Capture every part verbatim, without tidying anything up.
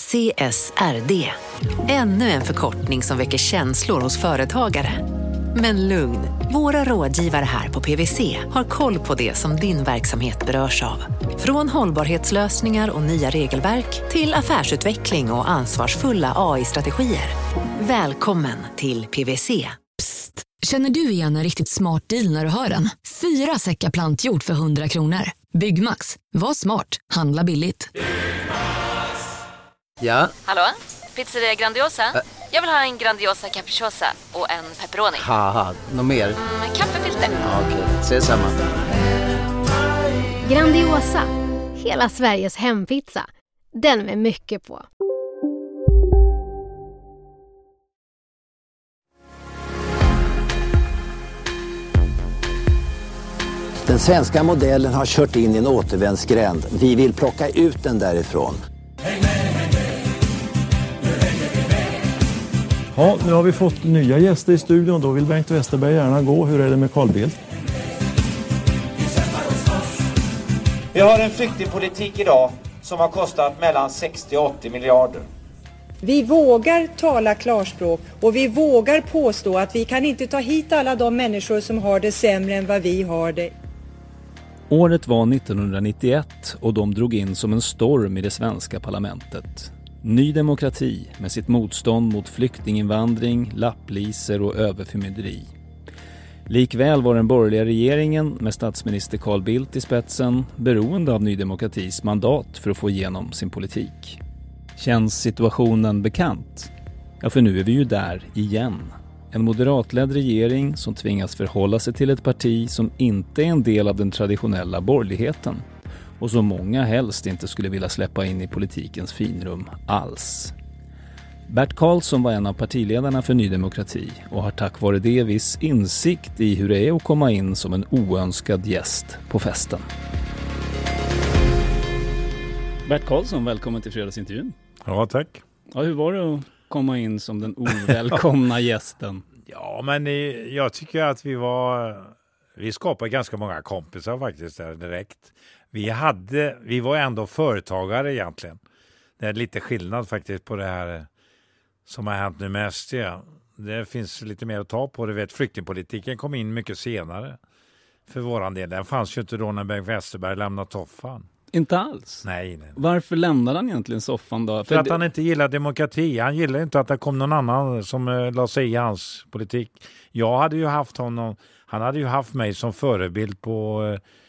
C S R D. Ännu en förkortning som väcker känslor hos företagare. Men lugn, våra rådgivare här på P W C har koll på det som din verksamhet berörs av. Från hållbarhetslösningar och nya regelverk till affärsutveckling och ansvarsfulla A I-strategier. Välkommen till P W C. Psst, känner du igen en riktigt smart deal när du hör den? Fyra säckar plantjord för hundra kronor. Byggmax, var smart, handla billigt. Ja? Hallå? Pizzeria Grandiosa? Ä- Jag vill ha en Grandiosa capriciosa och en pepperoni. Haha, något mer? Mm, kaffefilter. Ja, okej, okay. Ses samma. Grandiosa, hela Sveriges hempizza. Den med mycket på. Den svenska modellen har kört in i en återvändsgränd. Vi vill plocka ut den därifrån. Ja, nu har vi fått nya gäster i studion. Då vill Bengt Westerberg gärna gå. Hur är det med Carl Bildt? Vi har en flyktingpolitik idag som har kostat mellan sextio och åttio miljarder. Vi vågar tala klarspråk och vi vågar påstå att vi kan inte ta hit alla de människor som har det sämre än vad vi har det. Året var nittonhundranittioett och de drog in som en storm i det svenska parlamentet. Ny demokrati med sitt motstånd mot flyktinginvandring, lappliser och överförmynderi. Likväl var den borgerliga regeringen med statsminister Carl Bildt i spetsen beroende av Ny demokratis mandat för att få igenom sin politik. Känns situationen bekant? Ja, för nu är vi ju där igen. En moderatledd regering som tvingas förhålla sig till ett parti som inte är en del av den traditionella borgerligheten och som många helst inte skulle vilja släppa in i politikens finrum alls. Bert Karlsson var en av partiledarna för Ny demokrati och har tack vare det viss insikt i hur det är att komma in som en oönskad gäst på festen. Bert Karlsson, välkommen till fredagsintervjun. Ja, tack. Ja, hur var det att komma in som den ovälkomna gästen? Ja, men jag tycker att vi var... Vi skapade ganska många kompisar faktiskt där direkt. Vi, hade, vi var ändå företagare egentligen. Det är lite skillnad faktiskt på det här som har hänt nu med S D. Det finns lite mer att ta på. Du vet, flyktingpolitiken kom in mycket senare för våran del. Den fanns ju inte då när Bengt Westerberg lämnade soffan. Inte alls? Nej, nej. Varför lämnade han egentligen soffan då? För, för att det... han inte gillar demokrati. Han gillar inte att det kom någon annan som uh, la sig i hans politik. Jag hade ju haft honom, han hade ju haft mig som förebild på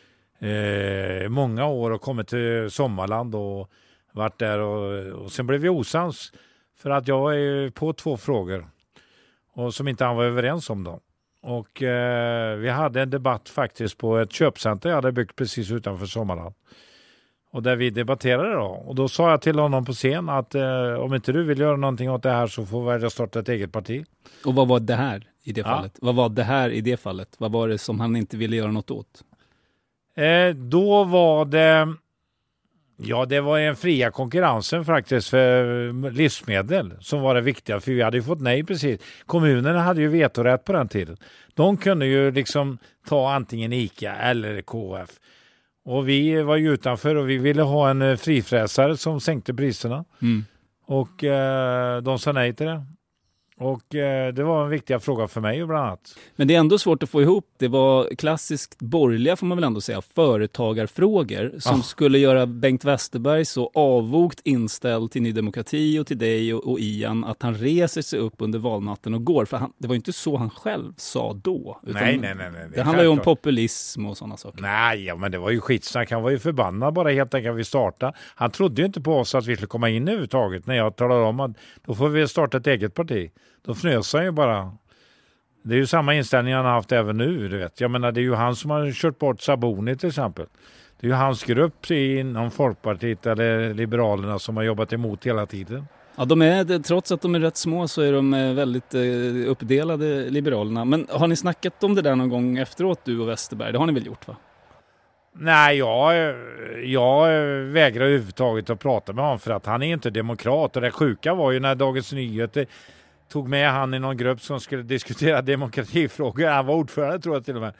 uh, många år och kommit till Sommarland och varit där och, och sen blev vi osams för att jag var på två frågor och som inte han var överens om då. Och uh, vi hade en debatt faktiskt på ett köpcenter jag hade byggt precis utanför Sommarland. Och där vi debatterade då. Och då sa jag till honom på scen att eh, om inte du vill göra någonting åt det här så får jag starta ett eget parti. Och vad var det här i det ja. fallet? Vad var det här i det fallet? Vad var det som han inte ville göra något åt? Eh, då var det... Ja, det var en fria konkurrensen faktiskt för livsmedel som var det viktiga. För vi hade ju fått nej precis. Kommunerna hade ju vetorätt på den tiden. De kunde ju liksom ta antingen ICA eller K F. Och vi var ju utanför och vi ville ha en frifräsare som sänkte priserna. Mm. Och eh, de sa nej till det. Och eh, det var en viktig fråga för mig bland annat. Men det är ändå svårt att få ihop. Det var klassiskt borgerliga får man väl ändå säga. Företagarfrågor som oh. skulle göra Bengt Westerberg så avvokt inställd till Ny demokrati och till dig och, och Ian att han reser sig upp under valnatten och går. För han, det var ju inte så han själv sa då. Utan nej, nej, nej. nej det det handlar ju om populism och sådana saker. Nej, ja, men det var ju skitsnack. Han var ju förbannad bara helt enkelt vi starta. Han trodde ju inte på oss att vi skulle komma in överhuvudtaget när jag talade om att då får vi starta ett eget parti. Då fnös han ju bara. Det är ju samma inställning han har haft även nu, du vet. Jag menar, det är ju han som har kört bort Saboni till exempel. Det är ju hans grupp inom Folkpartiet eller Liberalerna som har jobbat emot hela tiden. Ja, de är, trots att de är rätt små så är de väldigt uppdelade, Liberalerna. Men har ni snackat om det där någon gång efteråt, du och Westerberg? Det har ni väl gjort, va? Nej, jag, jag vägrar överhuvudtaget att prata med honom för att han är inte demokrat. Och det sjuka var ju när Dagens Nyheter tog med han i någon grupp som skulle diskutera demokratifrågor. Han var ordförande tror jag till och med.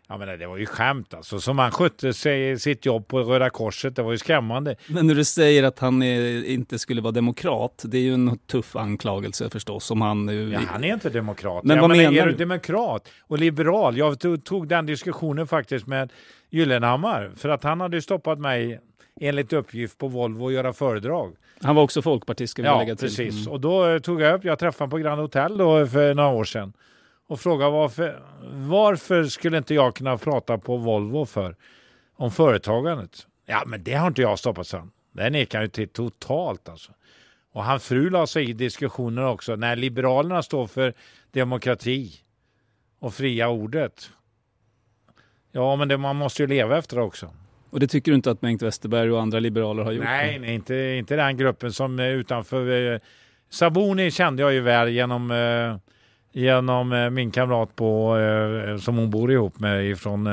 Ja, men det var ju skämt alltså. Som han skötte sig sitt jobb på Röda Korset, det var ju skrämmande. Men när du säger att han är, inte skulle vara demokrat, det är ju en tuff anklagelse förstås. Som han, ja, han är inte demokrat. Men ja, vad men menar är du? du demokrat och liberal? Jag tog, tog den diskussionen faktiskt med Gyllenhammar. För att han hade ju stoppat mig enligt uppgift på Volvo att göra föredrag. Han var också folkpartist, ska vi ja, lägga till. precis. Mm. Och då tog jag upp, jag träffade honom på Grand Hotel då för några år sedan. Och frågade varför, varför skulle inte jag kunna prata på Volvo för om företagandet? Ja, men det har inte jag stoppat sen. Det nekar ju till totalt alltså. Och han fru la sig i diskussioner också. När Liberalerna står för demokrati och fria ordet. Ja, men det, man måste ju leva efter det också. Och det tycker du inte att Bengt Westerberg och andra liberaler har gjort? Nej, nej inte, inte den gruppen som är utanför. Eh, Sabuni kände jag ju väl genom... Eh, Genom eh, min kamrat på, eh, som hon bor ihop med ifrån,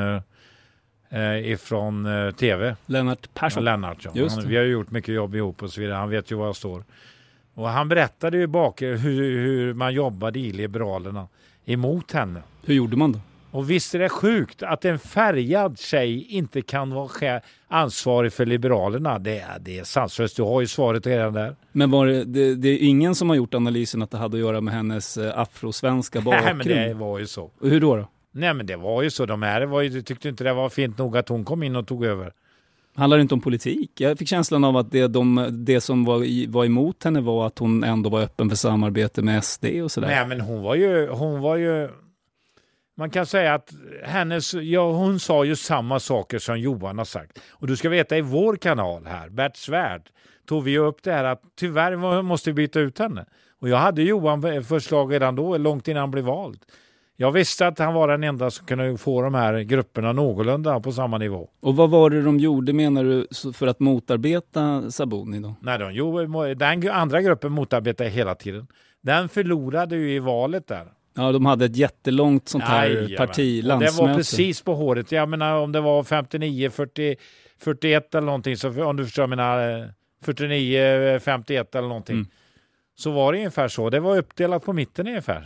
eh, ifrån eh, tv. Lennart Persson. Ja, Lennart, ja. Just Han, vi har ju gjort mycket jobb ihop och så vidare. Han vet ju var jag står. Och han berättade ju bak hur, hur man jobbade i Liberalerna emot henne. Hur gjorde man då? Och visst är det sjukt att en färgad tjej inte kan vara ansvarig för Liberalerna. Det, det är sanslöst. Du har ju svaret redan där. Men var det, det, det är ingen som har gjort analysen att det hade att göra med hennes afrosvenska bakgrund? Nej, men det var ju så. Och hur då då? Nej, men det var ju så. De här var ju, tyckte inte det var fint nog att hon kom in och tog över. Handlar det inte om politik? Jag fick känslan av att det, de, det som var, i, var emot henne var att hon ändå var öppen för samarbete med S D och sådär. Nej, men hon var ju... Hon var ju man kan säga att hennes, ja, hon sa ju samma saker som Johan har sagt. Och du ska veta, i vår kanal här, Bert Svärd, tog vi upp det här att tyvärr måste vi byta ut henne. Och jag hade Johan förslag redan då, långt innan han blev vald. Jag visste att han var den enda som kunde få de här grupperna någorlunda på samma nivå. Och vad var det de gjorde, menar du, för att motarbeta Sabuni då? Nej, de, jo, den andra gruppen motarbetade hela tiden. Den förlorade ju i valet där. Ja, de hade ett jättelångt sånt här Aj, partilandsmöte. Det var precis på håret. Jag menar, om det var femtionio fyrtio, fyrtioett eller någonting, så om du förstår, jag menar fyrtionio femtioett eller någonting. Mm. Så var det ungefär så. Det var uppdelat på mitten ungefär.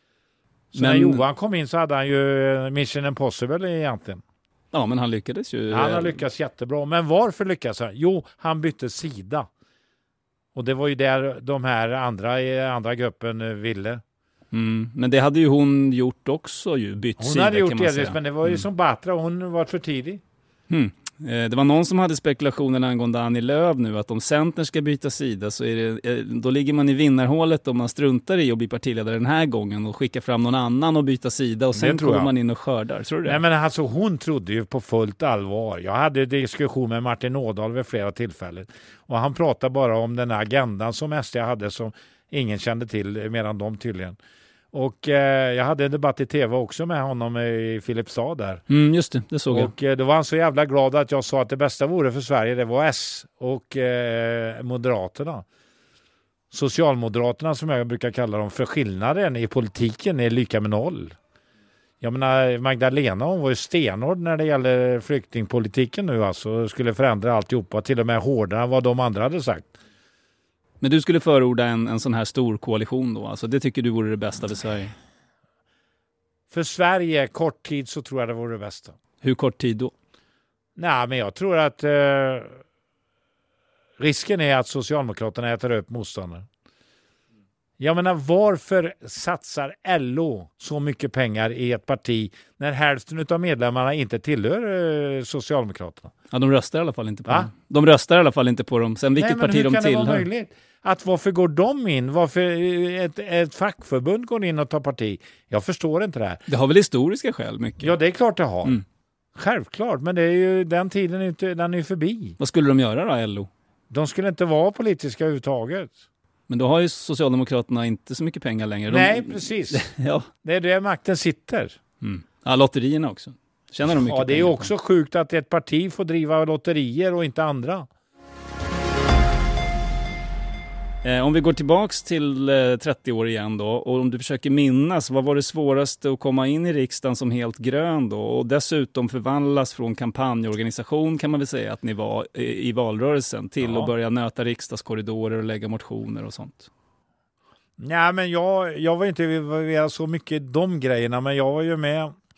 Så men när Johan kom in så hade han ju Mission Impossible egentligen. Ja, men han lyckades ju. Han har lyckats jättebra. Men varför lyckas han? Jo, han bytte sida. Och det var ju där de här andra i andra gruppen ville. Mm, men det hade ju hon gjort också, ju bytt hon sida, hade gjort kan man det, säga. Men det var ju mm. som Batra, hon var för tidig. Mm. Det var någon som hade spekulationen angående Annie Lööf nu, att om Centern ska byta sida så är det, då ligger man i vinnarhålet om man struntar i att bli partiledare den här gången och skickar fram någon annan och byta sida och sen kommer man in och skördar. Tror du det? Nej, men alltså hon trodde ju på fullt allvar. Jag hade diskussion med Martin Ådahl vid flera tillfällen och han pratade bara om den här agendan som S D hade som ingen kände till, medan de tydligen. Och eh, jag hade en debatt i tv också med honom i Filipstad där. Mm, just det, det såg jag. Och eh, då var han så jävla glad att jag sa att det bästa vore för Sverige, det var S och eh, Moderaterna. Socialmoderaterna som jag brukar kalla dem, för skillnaden i politiken är lika med noll. Jag menar, Magdalena, hon var ju stenhård när det gäller flyktingpolitiken nu, alltså skulle förändra alltihopa, till och med hårdare än vad de andra hade sagt. Men du skulle förorda en, en sån här stor koalition då? Alltså det tycker du vore det bästa för Sverige? För Sverige, kort tid, så tror jag det vore det bästa. Hur kort tid då? Nej, men jag tror att eh, risken är att Socialdemokraterna äter upp motståndare. Jag menar, varför satsar L O så mycket pengar i ett parti när hälften av medlemmarna inte tillhör eh, Socialdemokraterna? Ja, de röstar i alla fall inte på dem. De röstar i alla fall inte på dem. Sen vilket Nej, parti de tillhör. Hur kan det vara möjligt? Att varför går de in? Varför ett, ett fackförbund går in och tar parti? Jag förstår inte det här. Det har väl historiska skäl mycket? Ja, det är klart det har. Mm. Självklart, men det är ju, den tiden är inte, den är ju förbi. Vad skulle de göra då, L O? De skulle inte vara politiska överhuvudtaget. Men då har ju Socialdemokraterna inte så mycket pengar längre. De... Nej, precis. Ja. Det är där makten sitter. Mm. Ja, lotterierna också. Känner de mycket ja, det är pengar också på? sjukt att ett parti får driva lotterier och inte andra. Eh, om vi går tillbaks till eh, trettio år igen då, och om du försöker minnas, vad var det svåraste att komma in i riksdagen som helt grön då, och dessutom förvandlas från kampanjorganisation, kan man väl säga att ni var i, i valrörelsen, till ja. att börja nöta riksdagskorridorer och lägga motioner och sånt? Nej, men jag, jag var inte med så mycket i de grejerna, men jag var ju med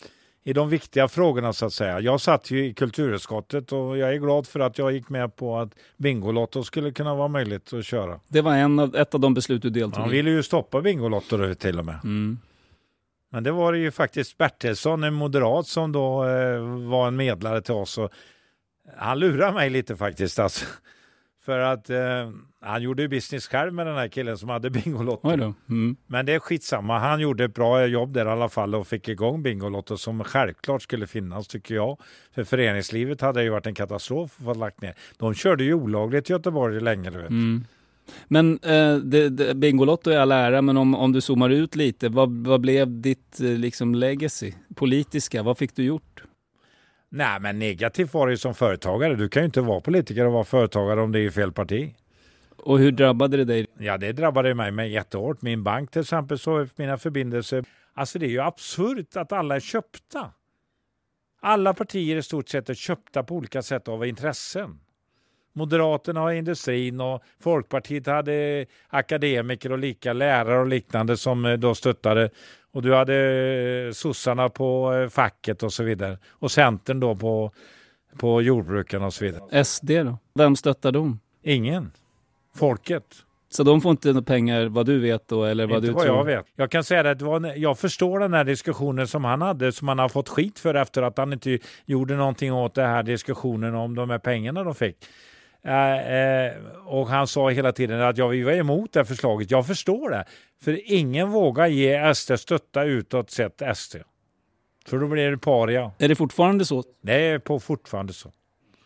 i de viktiga frågorna så att säga. Jag satt ju i kulturutskottet och jag är glad för att jag gick med på att Bingolotto skulle kunna vara möjligt att köra. Det var en av, ett av de beslut du deltog i. Han ville ju stoppa Bingolotto till och med. Mm. Men det var ju faktiskt Bertilsson, en moderat, som då eh, var en medlare till oss. Och han lurade mig lite faktiskt. Alltså. För att eh, han gjorde ju business själv med den här killen som hade Bingolotto. Mm. Men det är skitsamma. Han gjorde ett bra jobb där i alla fall och fick igång Bingolotto som självklart skulle finnas, tycker jag. För föreningslivet hade ju varit en katastrof för att lagt ner. De körde ju olagligt i Göteborg länge, du vet. Mm. Men eh, det, det, Bingolotto är all ära, men om, om du zoomar ut lite, vad, vad blev ditt eh, liksom legacy? Politiska, vad fick du gjort? Nej, men negativt var det ju som företagare. Du kan ju inte vara politiker och vara företagare om det är fel parti. Och hur drabbade det dig? Ja, det drabbade mig med jättehårt. Min bank till exempel, så mina förbindelser. Alltså det är ju absurt att alla är köpta. Alla partier i stort sett är köpta på olika sätt av intressen. Moderaterna har industrin och Folkpartiet hade akademiker och lika lärare och liknande som då stöttade. Och du hade sossarna på facket och så vidare. Och Centern då på, på jordbruken och så vidare. S D då? Vem stöttar dem? Ingen. Folket. Så de får inte några pengar vad du vet då? Eller vad inte du vad tror? Jag vet. Jag kan säga att det var, jag förstår den här diskussionen som han hade, som han har fått skit för efter att han inte gjorde någonting åt den här diskussionen om de här pengarna de fick. Eh, eh, och han sa hela tiden att ja, vi var emot det förslaget. Jag förstår det. För ingen vågar ge S D stötta utåt sett S D. För då blir det paria. Är det fortfarande så? Det är på fortfarande så.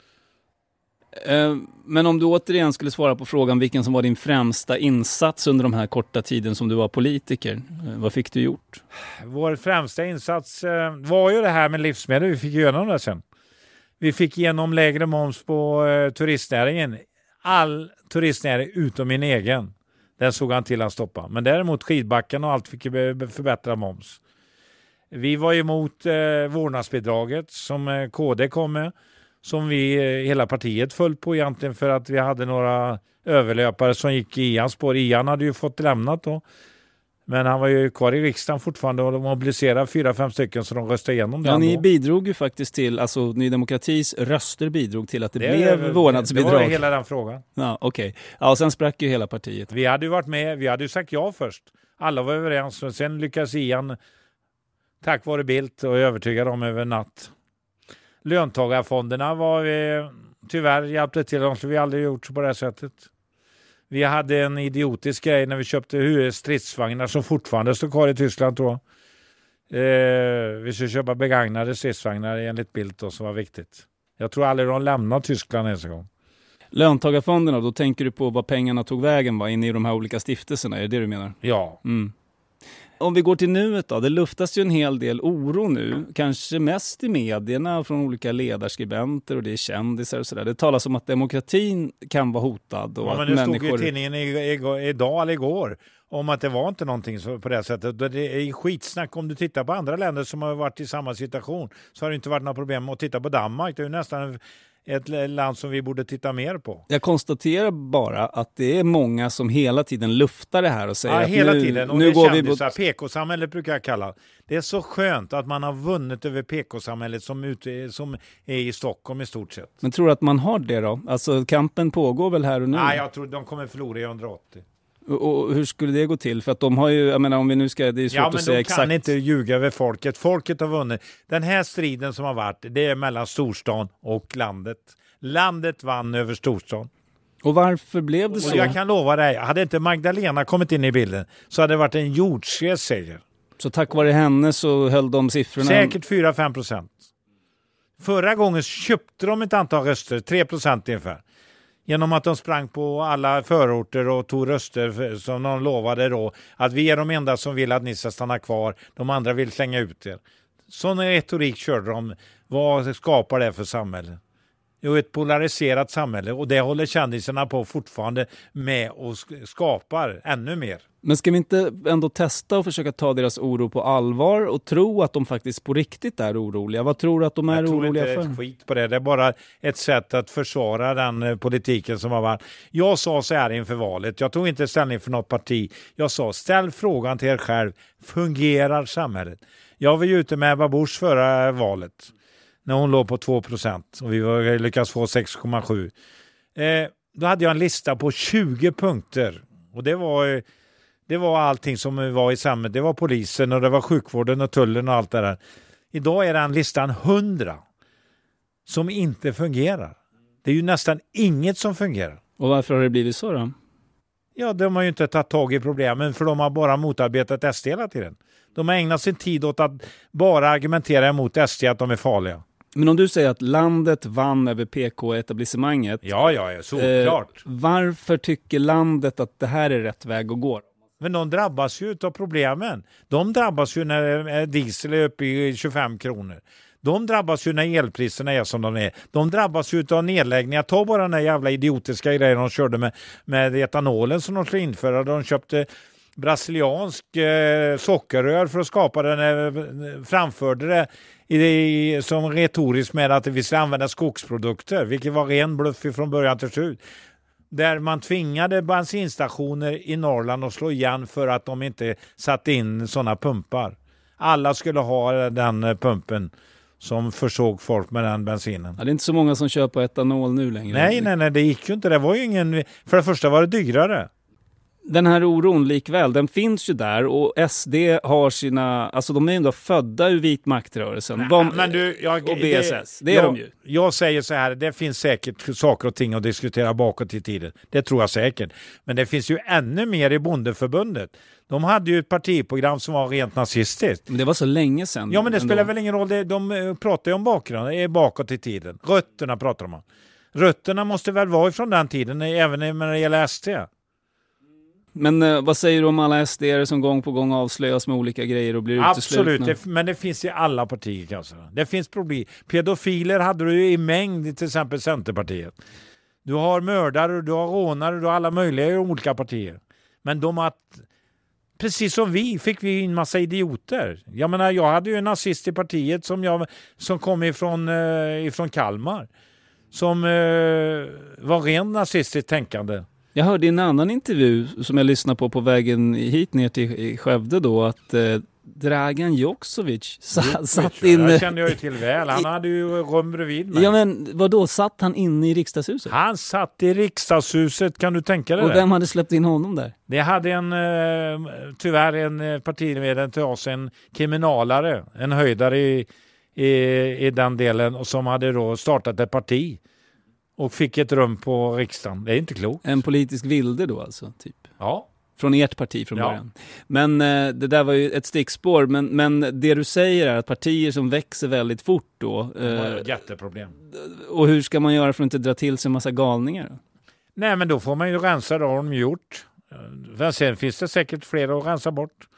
Eh, men om du återigen skulle svara på frågan vilken som var din främsta insats under de här korta tiden som du var politiker. Eh, vad fick du gjort? Vår främsta insats eh, var ju det här med livsmedel. Vi fick igenom det sen. Vi fick igenom lägre moms på eh, turistnäringen. All turistnäring utom min egen. Den såg han till att stoppa. Men däremot skidbacken och allt fick förbättra moms. Vi var emot eh, vårdnadsbidraget som eh, K D kom med. Som vi, eh, hela partiet föll på egentligen för att vi hade några överlöpare som gick i Ians spår. Ian hade ju fått lämnat då. Men han var ju kvar i riksdagen fortfarande och mobiliserade fyra, fem stycken så de röstade igenom det. Ja, ni då. bidrog ju faktiskt till, alltså Ny Demokratis röster bidrog till att det, det blev det, vårdnadsbidrag. Det var hela den frågan. Ja, okej. Okay. Ja, och sen sprack ju hela partiet. Vi hade ju varit med, vi hade ju sagt ja först. Alla var överens och sen lyckades Ian tack vare Bildt och övertygade dem över natt. Löntagarfonderna var vi tyvärr hjälpte till, de skulle vi aldrig gjort på det här sättet. Vi hade en idiotisk grej när vi köpte stridsvagnar som fortfarande står kvar i Tyskland, tror jag. Eh, vi skulle köpa begagnade stridsvagnar enligt Bildt och som var viktigt. Jag tror aldrig de lämnar Tyskland ens en gång. Löntagarfonderna, då tänker du på vad pengarna tog vägen va, in i de här olika stiftelserna, är det det du menar? Ja. Mm. Om vi går till nuet då, det luftas ju en hel del oro nu, kanske mest i medierna från olika ledarskribenter och det är kändisar och sådär. Det talas om att demokratin kan vara hotad. Och ja, att men det människor... stod i tidningen idag eller igår om att det var inte någonting på det sättet. Det är skitsnack. Om du tittar på andra länder som har varit i samma situation så har det inte varit några problem med att titta på Danmark. Det är ju nästan ett land som vi borde titta mer på. Jag konstaterar bara att det är många som hela tiden luftar det här och säger ja, att hela nu, tiden. Och nu det går vi kändisar, mot... P K-samhället brukar jag kalla. Det är så skönt att man har vunnit över P K-samhället som, ute, som är i Stockholm i stort sett. Men tror du att man har det då? Alltså kampen pågår väl här och nu? Nej, jag tror de kommer förlora i hundraåttio. Och hur skulle det gå till? För att de har ju, jag menar om vi nu ska, det är svårt ja, att säga exakt. Ja, men de kan inte ljuga över folket. Folket har vunnit. Den här striden som har varit, det är mellan storstan och landet. Landet vann över storstan. Och varför blev det så? Och jag kan lova dig, hade inte Magdalena kommit in i bilden så hade det varit en jordskredsseger. Så tack vare henne så höll de siffrorna? Säkert fyra till fem procent. Förra gången köpte de ett antal röster, tre procent ungefär. Genom att de sprang på alla förorter och tog röster som de lovade då. Att vi är de enda som vill att ni ska stanna kvar. De andra vill slänga ut er. Sån retorik körde de. Vad skapar det för samhälle? och ett polariserat samhälle, och det håller kändisarna på fortfarande med och skapar ännu mer. Men ska vi inte ändå testa och försöka ta deras oro på allvar och tro att de faktiskt på riktigt är oroliga? Vad tror du att de är Jag tror oroliga inte för? Ett skit på det. Det är bara ett sätt att försvara den politiken som har varit. Jag sa så här inför valet. Jag tog inte ställning för något parti. Jag sa, ställ frågan till er själv. Fungerar samhället? Jag var ju ute med Ebba Busch förra valet. När hon låg på två procent och vi var, lyckades få sex komma sju. Eh, då hade jag en lista på tjugo punkter. Och det var, det var allting som var i samhället. Det var polisen och det var sjukvården och tullen och allt det där. Idag är den listan hundra som inte fungerar. Det är ju nästan inget som fungerar. Och varför har det blivit så då? Ja, de har ju inte tagit tag i problemen, för de har bara motarbetat S D hela tiden. De har ägnat sin tid åt att bara argumentera emot S D att de är farliga. Men om du säger att landet vann över P K-etablissemanget. Ja, ja, ja, såklart. Eh, varför tycker landet att det här är rätt väg att gå? Men de drabbas ju av problemen. De drabbas ju när diesel är uppe i tjugofem kronor. De drabbas ju när elpriserna är som de är. De drabbas ju av nedläggningar. Ta bara den där jävla idiotiska grejen de körde med, med etanolen som de skulle införa. De köpte brasiliansk eh, sockerrör för att skapa den. Eh, framförde det i, som retoriskt med att vi ska använda skogsprodukter. Vilket var ren bluff från början till slut. Där man tvingade bensinstationer i Norrland att slå igen för att de inte satte in sådana pumpar. Alla skulle ha den pumpen som försåg folk med den bensinen. Ja, det är inte så många som köper etanol nu längre. Nej, nej, nej, det gick ju inte. Det var ju ingen... För det första var det dyrare. Den här oron likväl, den finns ju där, och S D har sina... Alltså de är ändå födda ur vit maktrörelsen. Nej, de, men du, jag, och B S S, det är jag, de ju. Jag säger så här, det finns säkert saker och ting att diskutera bakåt i tiden. Det tror jag säkert. Men det finns ju ännu mer i Bondeförbundet. De hade ju ett partiprogram som var rent nazistiskt. Men det var så länge sedan. Ja, men det ändå. spelar väl ingen roll. De pratar ju om bakgrunden, det är bakåt i tiden. Rötterna pratar de om. Rötterna måste väl vara ifrån den tiden, även när det gäller S D. Men eh, vad säger du om alla S D-are som gång på gång avslöjas med olika grejer och blir Absolut, uteslutna? det, men det finns i alla partier kanske. Det finns problem. Pedofiler hade du ju i mängd, till exempel Centerpartiet. Du har mördare, du har rånare, du har alla möjliga i olika partier. Men de att... Precis som vi fick vi en massa idioter. Jag menar, jag hade ju en nazist i partiet som, jag, som kom ifrån, eh, ifrån Kalmar. Som eh, var ren nazistiskt tänkande. Jag hörde i en annan intervju som jag lyssnade på på vägen hit ner till Skövde då att eh, Dragan Joksovic sa, satt inne... Det kände jag ju till väl. Han hade ju rum bredvid mig. Ja, men vadå? Satt han inne i riksdagshuset? Han satt i riksdagshuset, kan du tänka dig Och det? vem hade släppt in honom där? Det hade en, eh, tyvärr en partiledare till oss, en kriminalare, en höjdare i, i, i den delen, och som hade då startat ett parti och fick ett rum på riksdagen. Det är inte klokt. En politisk vilde då alltså, typ? Ja. Från ert parti från ja. början. Men eh, det där var ju ett stickspår. Men, men det du säger är att partier som växer väldigt fort då... Eh, det var ett jätteproblem. Och hur ska man göra för att inte dra till sig en massa galningar? Nej, men då får man ju rensa, det har de gjort. Men sen finns det säkert fler att rensa bort.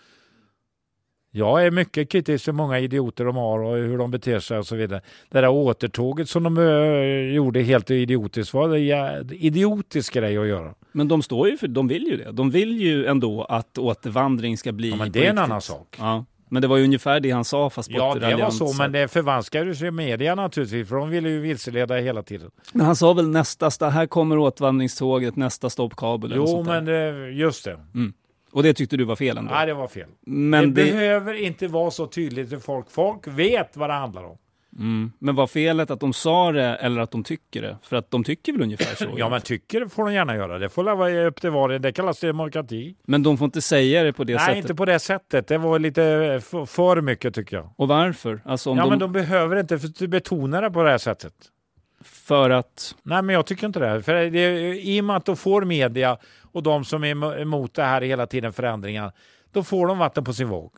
Jag är mycket kritisk för många idioter de har och hur de beter sig och så vidare. Det där återtåget som de uh, gjorde helt idiotiskt var det ja, idiotisk grej att göra. Men de står ju för, de vill ju det. De vill ju ändå att återvandring ska bli... Ja, men det är en annan sak. Ja. Men det var ju ungefär det han sa, fast på ja, ett det var så, sätt. men det förvanskade sig i media naturligtvis, för de ville ju vilseleda hela tiden. Men han sa väl nästa, här kommer återvandringståget, nästa stoppkabel. Jo, men det, just det. Mm. Och det tyckte du var fel ändå? Nej, det var fel. Men det, det behöver inte vara så tydligt för folk. Folk vet vad det handlar om. Mm. Men var felet att de sa det eller att de tycker det? För att de tycker väl ungefär så? Ja, men tycker det får de gärna göra. Det får vara upp till var. Det kallas demokrati. Men de får inte säga det på det Nej, sättet? Nej, inte på det sättet. Det var lite för, för mycket, tycker jag. Och varför? Alltså, om ja, de... men de behöver inte betona det på det här sättet. För att... Nej, men jag tycker inte det. För det, i och med att de får media och de som är emot det här hela tiden, förändringar, då får de vatten på sin våg.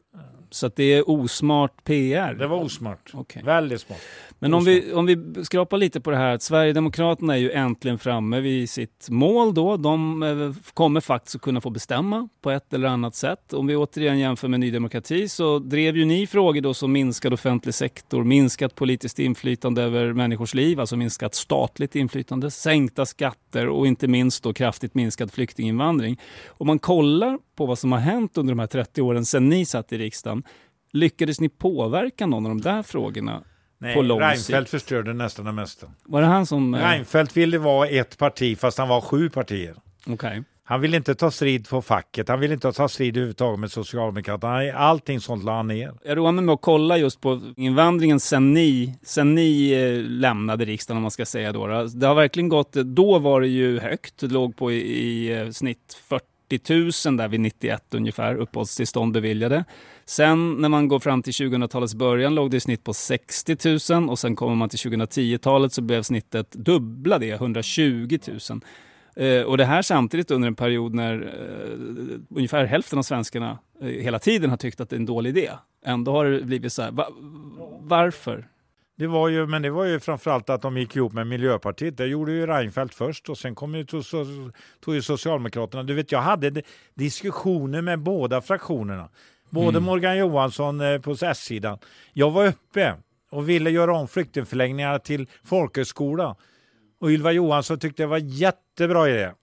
Så att det är osmart P R. Det var osmart. Okay. Väldigt smart. Men om vi, om vi skrapar lite på det här att Sverigedemokraterna är ju äntligen framme vid sitt mål då. De eh, kommer faktiskt att kunna få bestämma på ett eller annat sätt. Om vi återigen jämför med Ny Demokrati så drev ju ni frågor då som minskad offentlig sektor, minskat politiskt inflytande över människors liv, alltså minskat statligt inflytande, sänkta skatter och inte minst då kraftigt minskad flyktinginvandring. Om man kollar på vad som har hänt under de här trettio åren sedan ni satt i riksdagen, lyckades ni påverka någon av de där frågorna? Nej, på lång Reinfeldt sikt? förstörde nästan det mesta. Var det han som... Reinfeldt ville vara ett parti fast han var sju partier. Okay. Han ville inte ta strid för facket. Han ville inte ta strid överhuvudtaget med Socialdemokraterna. Allting sånt la han ner. Jag roar mig med att kolla just på invandringen sen ni, sen ni eh, lämnade riksdagen om man ska säga då. Det har verkligen gått, då var det ju högt. Det låg på i, i eh, snitt fyrtio tusen där vid nittioett ungefär uppehållstillstånd beviljade. Sen när man går fram till tjugohundratalets början låg det i snitt på sextio tusen och sen kommer man till tjugohundratio-talet så blev snittet dubbla det, hundratjugo tusen. Uh, och det här samtidigt under en period när uh, ungefär hälften av svenskarna uh, hela tiden har tyckt att det är en dålig idé. Ändå har det blivit så här. Va- varför? Det var ju, men det var ju framförallt att de gick ihop med Miljöpartiet. Det gjorde ju Reinfeldt först och sen kom ju, tog, tog ju Socialdemokraterna. Du vet, jag hade diskussioner med båda fraktionerna. Både mm. Morgan Johansson eh, på S-sidan. Jag var uppe och ville göra om flyktingförläggningar till folkhögskola. Och Ylva Johansson tyckte det var jättebra idé.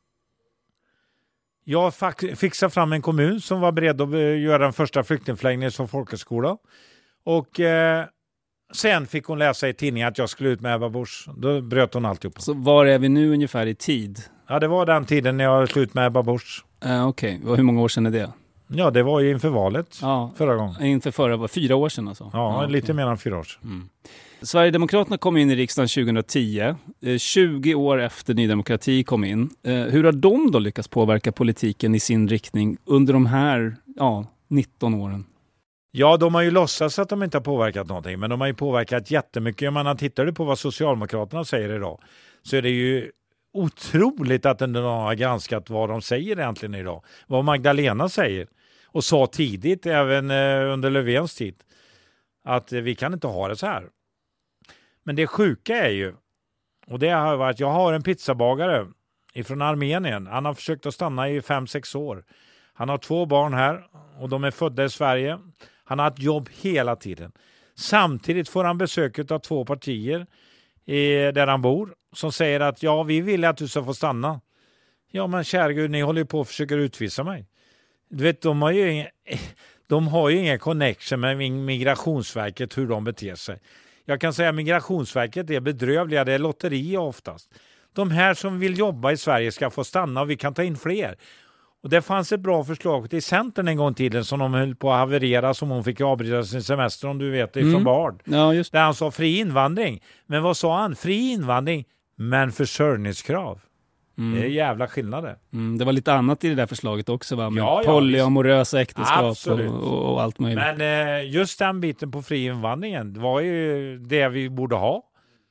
Jag fixade fram en kommun som var beredd att göra den första flyktingförläggningen som folkhögskola. Och eh, sen fick hon läsa i tidningen att jag skulle ut med Ebba Busch. Då bröt hon alltihop. Så var är vi nu ungefär i tid? Ja, det var den tiden när jag slut med Ebba Busch. Uh, Okej, okay. Hur många år sedan är det? Ja, det var ju inför valet ja, förra gången. Inför förra, var fyra år sedan alltså? Ja, ja lite okay. mer än fyra år sedan. Mm. Sverigedemokraterna kom in i riksdagen tjugohundratio, tjugo år efter Ny Demokrati kom in. Hur har de då lyckats påverka politiken i sin riktning under de här ja, nitton åren? Ja, de har ju låtsats att de inte har påverkat någonting, men de har ju påverkat jättemycket. Om man tittar du på vad Socialdemokraterna säger idag så är det ju otroligt att de har granskat vad de säger egentligen idag. Vad Magdalena säger och sa tidigt, även under Löfvens tid, att vi kan inte ha det så här. Men det sjuka är ju, och det har varit, jag har en pizzabagare ifrån Armenien. Han har försökt att stanna i fem sex år. Han har två barn här och de är födda i Sverige. Han har ett jobb hela tiden. Samtidigt får han besök av två partier i, där han bor som säger att ja, vi vill att du ska få stanna. Ja, men kära Gud, ni håller ju på att försöka utvisa mig. Du vet, de har ju ingen, de har ju ingen connection med Migrationsverket hur de beter sig. Jag kan säga att Migrationsverket är bedrövliga, det är lotteri oftast. De här som vill jobba i Sverige ska få stanna och vi kan ta in fler. Och det fanns ett bra förslag till Centern en gång tiden som de höll på att haverera, som hon fick avbryta sin semester, om du vet det, från mm. Bard. Ja, just. Där han sa fri invandring. Men vad sa han? Fri invandring, men försörjningskrav. Mm. Det är jävla skillnader. Mm, det var lite annat i det där förslaget också, va? Med ja, ja, polyamorösa äktenskap och, och, och allt möjligt. Men eh, just den biten på fri invandringen var ju det vi borde ha.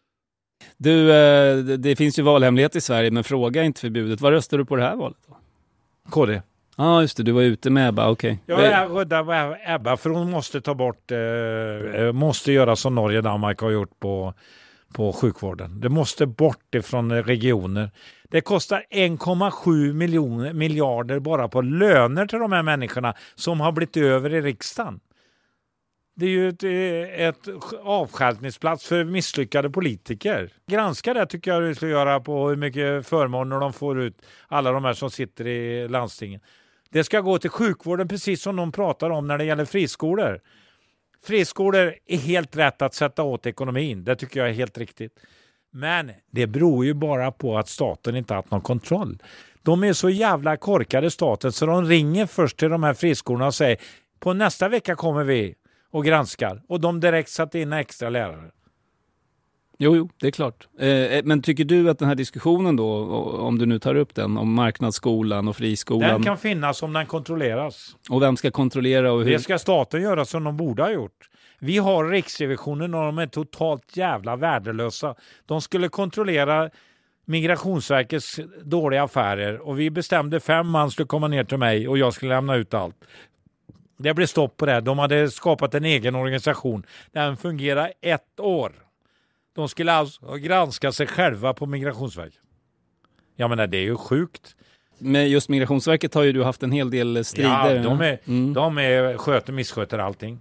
Du, eh, det finns ju valhemlighet i Sverige, men fråga är inte förbjudet. Vad röstar du på det här valet då? K D. Ja, ah, just det. Du var ute med Ebba, okej. Okay. Ja, jag rödde Ebba för hon måste ta bort, eh, måste göra som Norge och Danmark har gjort på, på sjukvården. Det måste bort ifrån regioner. Det kostar en komma sju miljoner, miljarder bara på löner till de här människorna som har blivit över i riksdagen. Det är ju ett, ett avskältningsplats för misslyckade politiker. Granska det tycker jag du ska göra på hur mycket förmåner de får ut, alla de här som sitter i landstingen. Det ska gå till sjukvården precis som de pratar om när det gäller friskolor. Friskolor är helt rätt att sätta åt ekonomin, det tycker jag är helt riktigt. Men det beror ju bara på att staten inte har haft någon kontroll. De är så jävla korkade staten så de ringer först till de här friskolorna och säger på nästa vecka kommer vi och granskar. Och de direkt satt in extra lärare. Jo, jo, det är klart. Eh, men tycker du att den här diskussionen då, om du nu tar upp den, om marknadsskolan och friskolan... Den kan finnas om den kontrolleras. Och vem ska kontrollera och hur... Det ska staten göra som de borde ha gjort. Vi har Riksrevisionen och de är totalt jävla värdelösa. De skulle kontrollera Migrationsverkets dåliga affärer och vi bestämde fem man skulle komma ner till mig och jag skulle lämna ut allt. Det blev stopp på det. De hade skapat en egen organisation. Den fungerar ett år. De skulle alltså granska sig själva på Migrationsverket. Jag menar, det är ju sjukt. Men just Migrationsverket har ju du haft en hel del strider. Ja, de, är, mm. de är, sköter, missköter allting.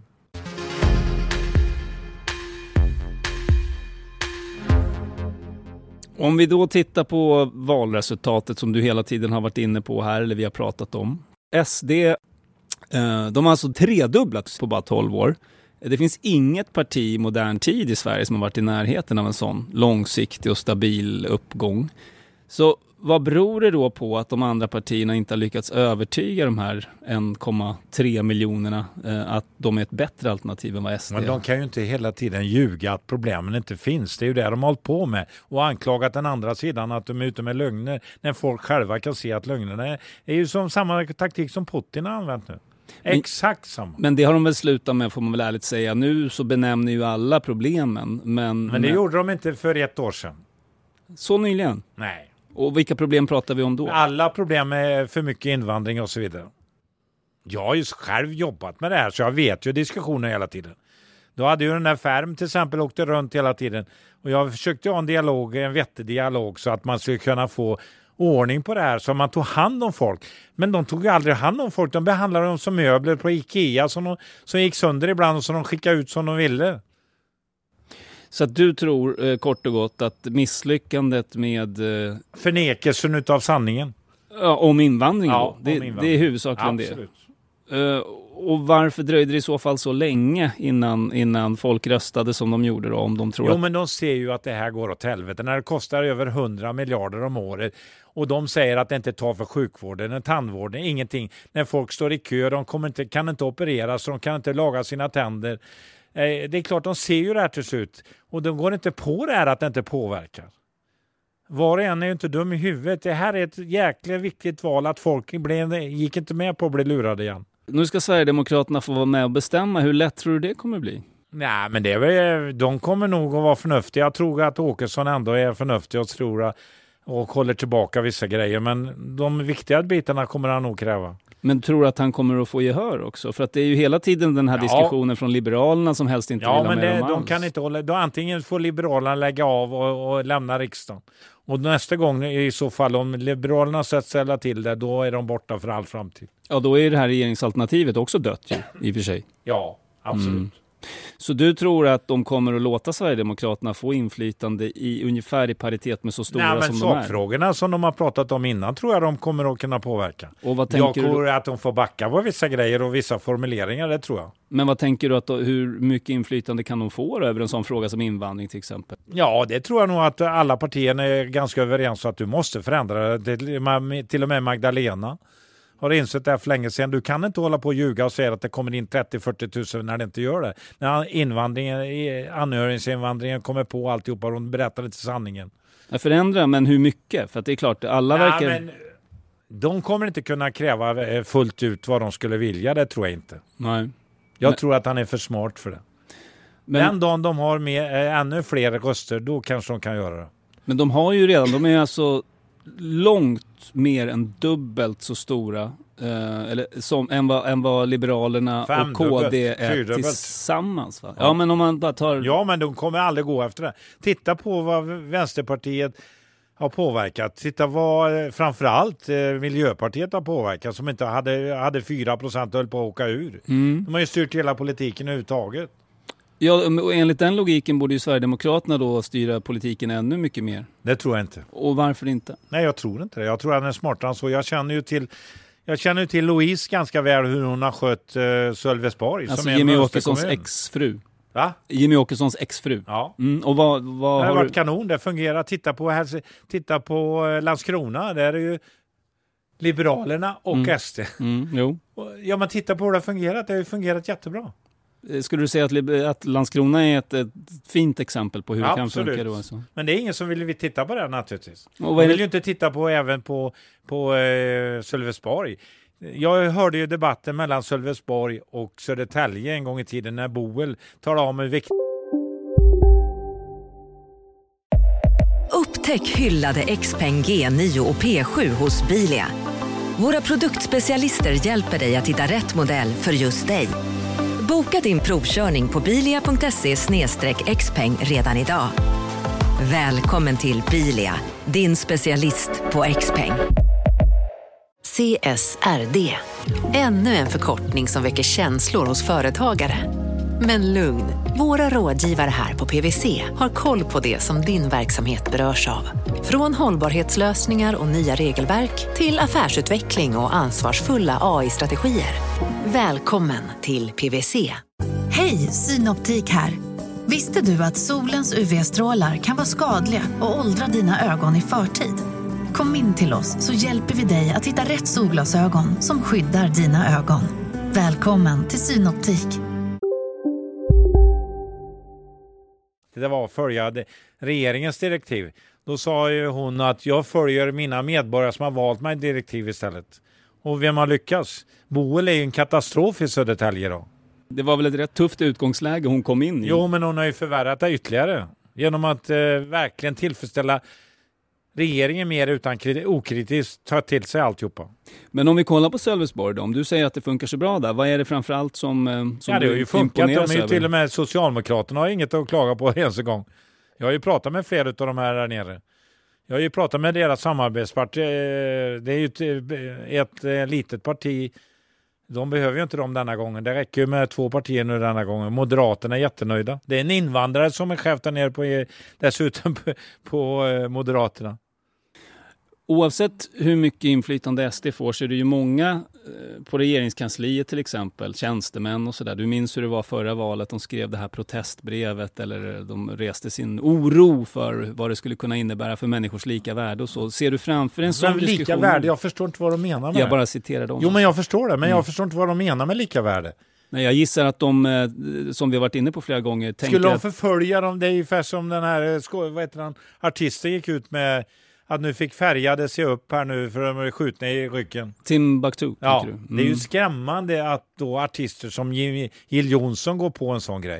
Om vi då tittar på valresultatet som du hela tiden har varit inne på här, eller vi har pratat om. S D, de har alltså tredubblats på bara tolv år. Det finns inget parti i modern tid i Sverige som har varit i närheten av en sån långsiktig och stabil uppgång. Så vad beror det då på att de andra partierna inte har lyckats övertyga de här en komma tre miljonerna eh, att de är ett bättre alternativ än vad S D är? Men de kan ju inte hela tiden ljuga att problemen inte finns. Det är ju det de har hållit på med. Och anklagat den andra sidan att de är ute med lögner. När folk själva kan se att lögnerna är, är ju som samma taktik som Putin har använt nu. Exakt samma. Men det har de väl slutat med, får man väl ärligt säga. Nu så benämner ju alla problemen. Men, men det men... gjorde de inte för ett år sedan. Så nyligen? Nej. Och vilka problem pratar vi om då? Alla problem med för mycket invandring och så vidare. Jag har ju själv jobbat med det här så jag vet ju diskussioner hela tiden. Då hade ju den där Färm till exempel åkte runt hela tiden. Och jag försökte ha en dialog, en vettig dialog så att man skulle kunna få ordning på det här så man tog hand om folk. Men de tog ju aldrig hand om folk. De behandlade dem som möbler på Ikea som, de, som gick sönder ibland och som de skickade ut som de ville. Så att du tror eh, kort och gott att misslyckandet med... Eh, förnekelsen utav sanningen. Ja, om invandring ja, då. Om det, invandring. det är huvudsakligen Absolut. det. Uh, och varför dröjde det i så fall så länge innan, innan folk röstade som de gjorde då? Om de tror jo, att... men de ser ju att det här går åt helvete. När det kostar över hundra miljarder om året och de säger att det inte tar för sjukvården, tandvården, ingenting. När folk står i kö, de kommer inte, kan inte opereras, de kan inte laga sina tänder. Det är klart, de ser ju det här till slut. Och de går inte på det här att det inte påverkar. Var och en är ju inte dum i huvudet. Det här är ett jäkla viktigt val att folk blev, gick inte med på att bli lurade igen. Nu ska Sverigedemokraterna få vara med och bestämma. Hur lätt tror du det kommer bli? Nej, men det är väl, de kommer nog att vara förnuftiga. Jag tror att Åkesson ändå är förnuftig och tror och håller tillbaka vissa grejer. Men de viktiga bitarna kommer han nog kräva. Men tror du att han kommer att få gehör också? För att det är ju hela tiden den här ja. diskussionen från Liberalerna som helst inte ja, vill ha men med det, dem de alls. kan inte hålla, då antingen får Liberalerna lägga av och, och lämna riksdagen. Och nästa gång i så fall om Liberalerna sätter ställa till det, då är de borta för all framtid. Ja, då är det här regeringsalternativet också dött ju, i och för sig. Ja, absolut. Mm. Så du tror att de kommer att låta Sverigedemokraterna få inflytande i ungefär i paritet med så stora Nej, som de är? sakfrågorna som de har pratat om innan tror jag de kommer att kunna påverka. Och vad jag tänker tror du? att de får backa på vissa grejer och vissa formuleringar, det tror jag. Men vad tänker du att då, hur mycket inflytande kan de få över en sån fråga som invandring till exempel? Ja, det tror jag nog att alla partierna är ganska överens om att du måste förändra det. Till och med Magdalena har insett det här för länge sedan. Du kan inte hålla på och ljuga och säga att det kommer in trettio till fyrtio tusen när det inte gör det. När invandringen, anhöriginvandringen kommer på alltihopa och de berättar inte sanningen. Jag förändrar, men hur mycket? För att det är klart, alla ja, verkar... Men de kommer inte kunna kräva fullt ut vad de skulle vilja, det tror jag inte. Nej. Jag men... tror att han är för smart för det. Men... Den dagen de har med, äh, ännu fler röster, då kanske de kan göra det. Men de har ju redan, de är alltså långt mer än dubbelt så stora eh, eller som, än, vad, än vad Liberalerna Fem, och K D dubbelt, är fyrdubbelt. tillsammans. Va? Ja. Ja, men om man bara tar... Ja, men de kommer aldrig gå efter det. Titta på vad Vänsterpartiet har påverkat. Titta vad framförallt eh, Miljöpartiet har påverkat som inte hade, hade fyra procent höll på att åka ur. Mm. De har ju styrt hela politiken överhuvudtaget. Ja, och enligt den logiken borde ju Sverigedemokraterna då styra politiken ännu mycket mer. Det tror jag inte. Och varför inte? Nej, jag tror inte det. Jag tror att han är smartare än så. Jag känner ju till, jag känner ju till Louise ganska väl hur hon har skött uh, Sölvesborg. Alltså som är Jimmy Åkessons exfru. Va? Jimmy Åkessons exfru. Ja. Mm, och vad, vad det har har varit du... kanon. Det fungerar. Titta på, här, titta på Landskrona. Där är ju Liberalerna och mm. S D. Mm, jo. Ja, men titta på hur det har fungerat. Det har ju fungerat jättebra. Skulle du säga att, att Landskrona är ett, ett fint exempel på hur det kan funka då? Alltså? Men det är ingen som vill titta på det naturligtvis. Och Man vill det... ju inte titta på även på, på eh, Sölvesborg. Jag hörde ju debatten mellan Sölvesborg och Södertälje en gång i tiden när Boel talade om hur viktigt. Upptäck hyllade Xpeng G nio och P sju hos Bilia. Våra produktspecialister hjälper dig att hitta rätt modell för just dig. Boka din provkörning på bilia punkt se slash xpeng redan idag. Välkommen till Bilia, din specialist på Xpeng. C S R D. Ännu en förkortning som väcker känslor hos företagare. Men lugn, våra rådgivare här på P V C har koll på det som din verksamhet berörs av. Från hållbarhetslösningar och nya regelverk till affärsutveckling och ansvarsfulla A I-strategier. Välkommen till P V C. Hej, Synoptik här. Visste du att solens U V-strålar kan vara skadliga och åldra dina ögon i förtid? Kom in till oss så hjälper vi dig att hitta rätt solglasögon som skyddar dina ögon. Välkommen till Synoptik. Det var att följa regeringens direktiv. Då sa ju hon att jag följer mina medborgare som har valt mig direktiv istället. Och vem har lyckats? Boel är ju en katastrof i Södertälje då. Det var väl ett rätt tufft utgångsläge hon kom in i? Jo, men hon har ju förvärrat det ytterligare. Genom att eh, verkligen tillfredsställa regeringen mer utan okritiskt ta till sig alltihopa. Men om vi kollar på Sölvesborg då, om du säger att det funkar så bra där, vad är det framförallt som, som ja, det har ju funkat. De är ju över? Till och med Socialdemokraterna har inget att klaga på ens en gång. Jag har ju pratat med flera av de här där nere. Jag har ju pratat med deras samarbetsparti. Det är ju ett, ett, ett litet parti. De behöver ju inte dem denna gången. Det räcker ju med två partier nu denna gången. Moderaterna är jättenöjda. Det är en invandrare som är chef där nere på, dessutom på, på Moderaterna. Oavsett hur mycket inflytande S D får så är det ju många på regeringskansliet till exempel, tjänstemän och sådär. Du minns hur det var förra valet, de skrev det här protestbrevet eller de reste sin oro för vad det skulle kunna innebära för människors lika värde och så. Ser du framför en sån diskussion? Lika värde, jag förstår inte vad de menar med Jag bara citerar dem. Jo, men jag förstår det, men mm. jag förstår inte vad de menar med lika värde. Nej, jag gissar att de, som vi har varit inne på flera gånger, tänker skulle de att... förfölja dem? Det är ungefär som den här, vad heter han, artisten gick ut med att nu fick färgade se upp här nu för de är skjutna i ryggen. Timbuktu, ja, du? Mm. Det är ju skrämmande att då artister som Jill Johnson går på en sån grej.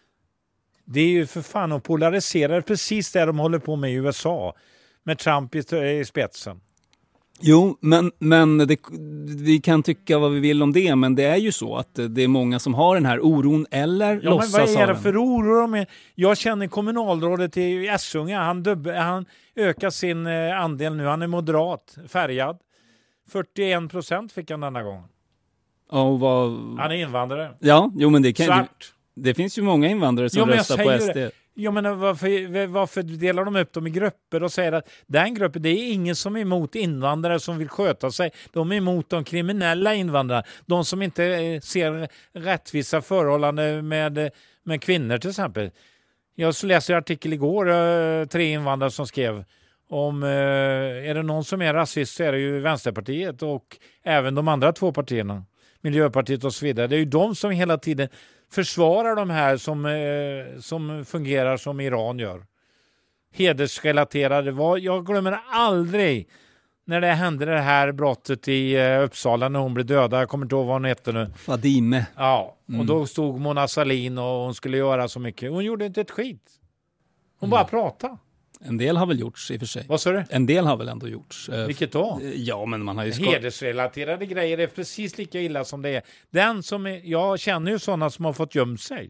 Det är ju för fan att polarisera precis det de håller på med i U S A. Med Trump i, i spetsen. Jo, men, men det, vi kan tycka vad vi vill om det, men det är ju så att det är många som har den här oron eller ja, låtsas. Men vad är det för oro de är? Jag känner kommunalrådet i Essunga, han, dubb, han ökar sin andel nu, han är moderat, färgad. fyrtioen procent fick han denna gång. Ja, och vad... Han är invandrare. Ja, jo men det kan Svart. Det, det finns ju många invandrare som jo, röstar på S D. Det. Jo, men varför, varför delar de upp dem i grupper och säger att den gruppen, det är ingen som är emot invandrare som vill sköta sig. De är emot de kriminella invandrare. De som inte ser rättvisa förhållanden med, med kvinnor till exempel. Jag läste en artikel igår, tre invandrare som skrev om, är det någon som är rasist så är det ju Vänsterpartiet och även de andra två partierna. Miljöpartiet och så vidare. Det är ju de som hela tiden försvarar de här som, eh, som fungerar som Iran gör. Hedersrelaterade. Jag glömmer aldrig när det hände det här brottet i eh, Uppsala när hon blev dödad. Jag kommer inte ihåg vad hon hette nu. Fadime. Ja, och mm. då stod Mona Sahlin och hon skulle göra så mycket. Hon gjorde inte ett skit. Hon mm. bara pratade. En del har väl gjorts i och för sig. Vad sa du? En del har väl ändå gjorts. Vilket då? Ja, men man har ju... Ska... Hedersrelaterade grejer är precis lika illa som det är. Den som är... Jag känner ju sådana som har fått gömma sig.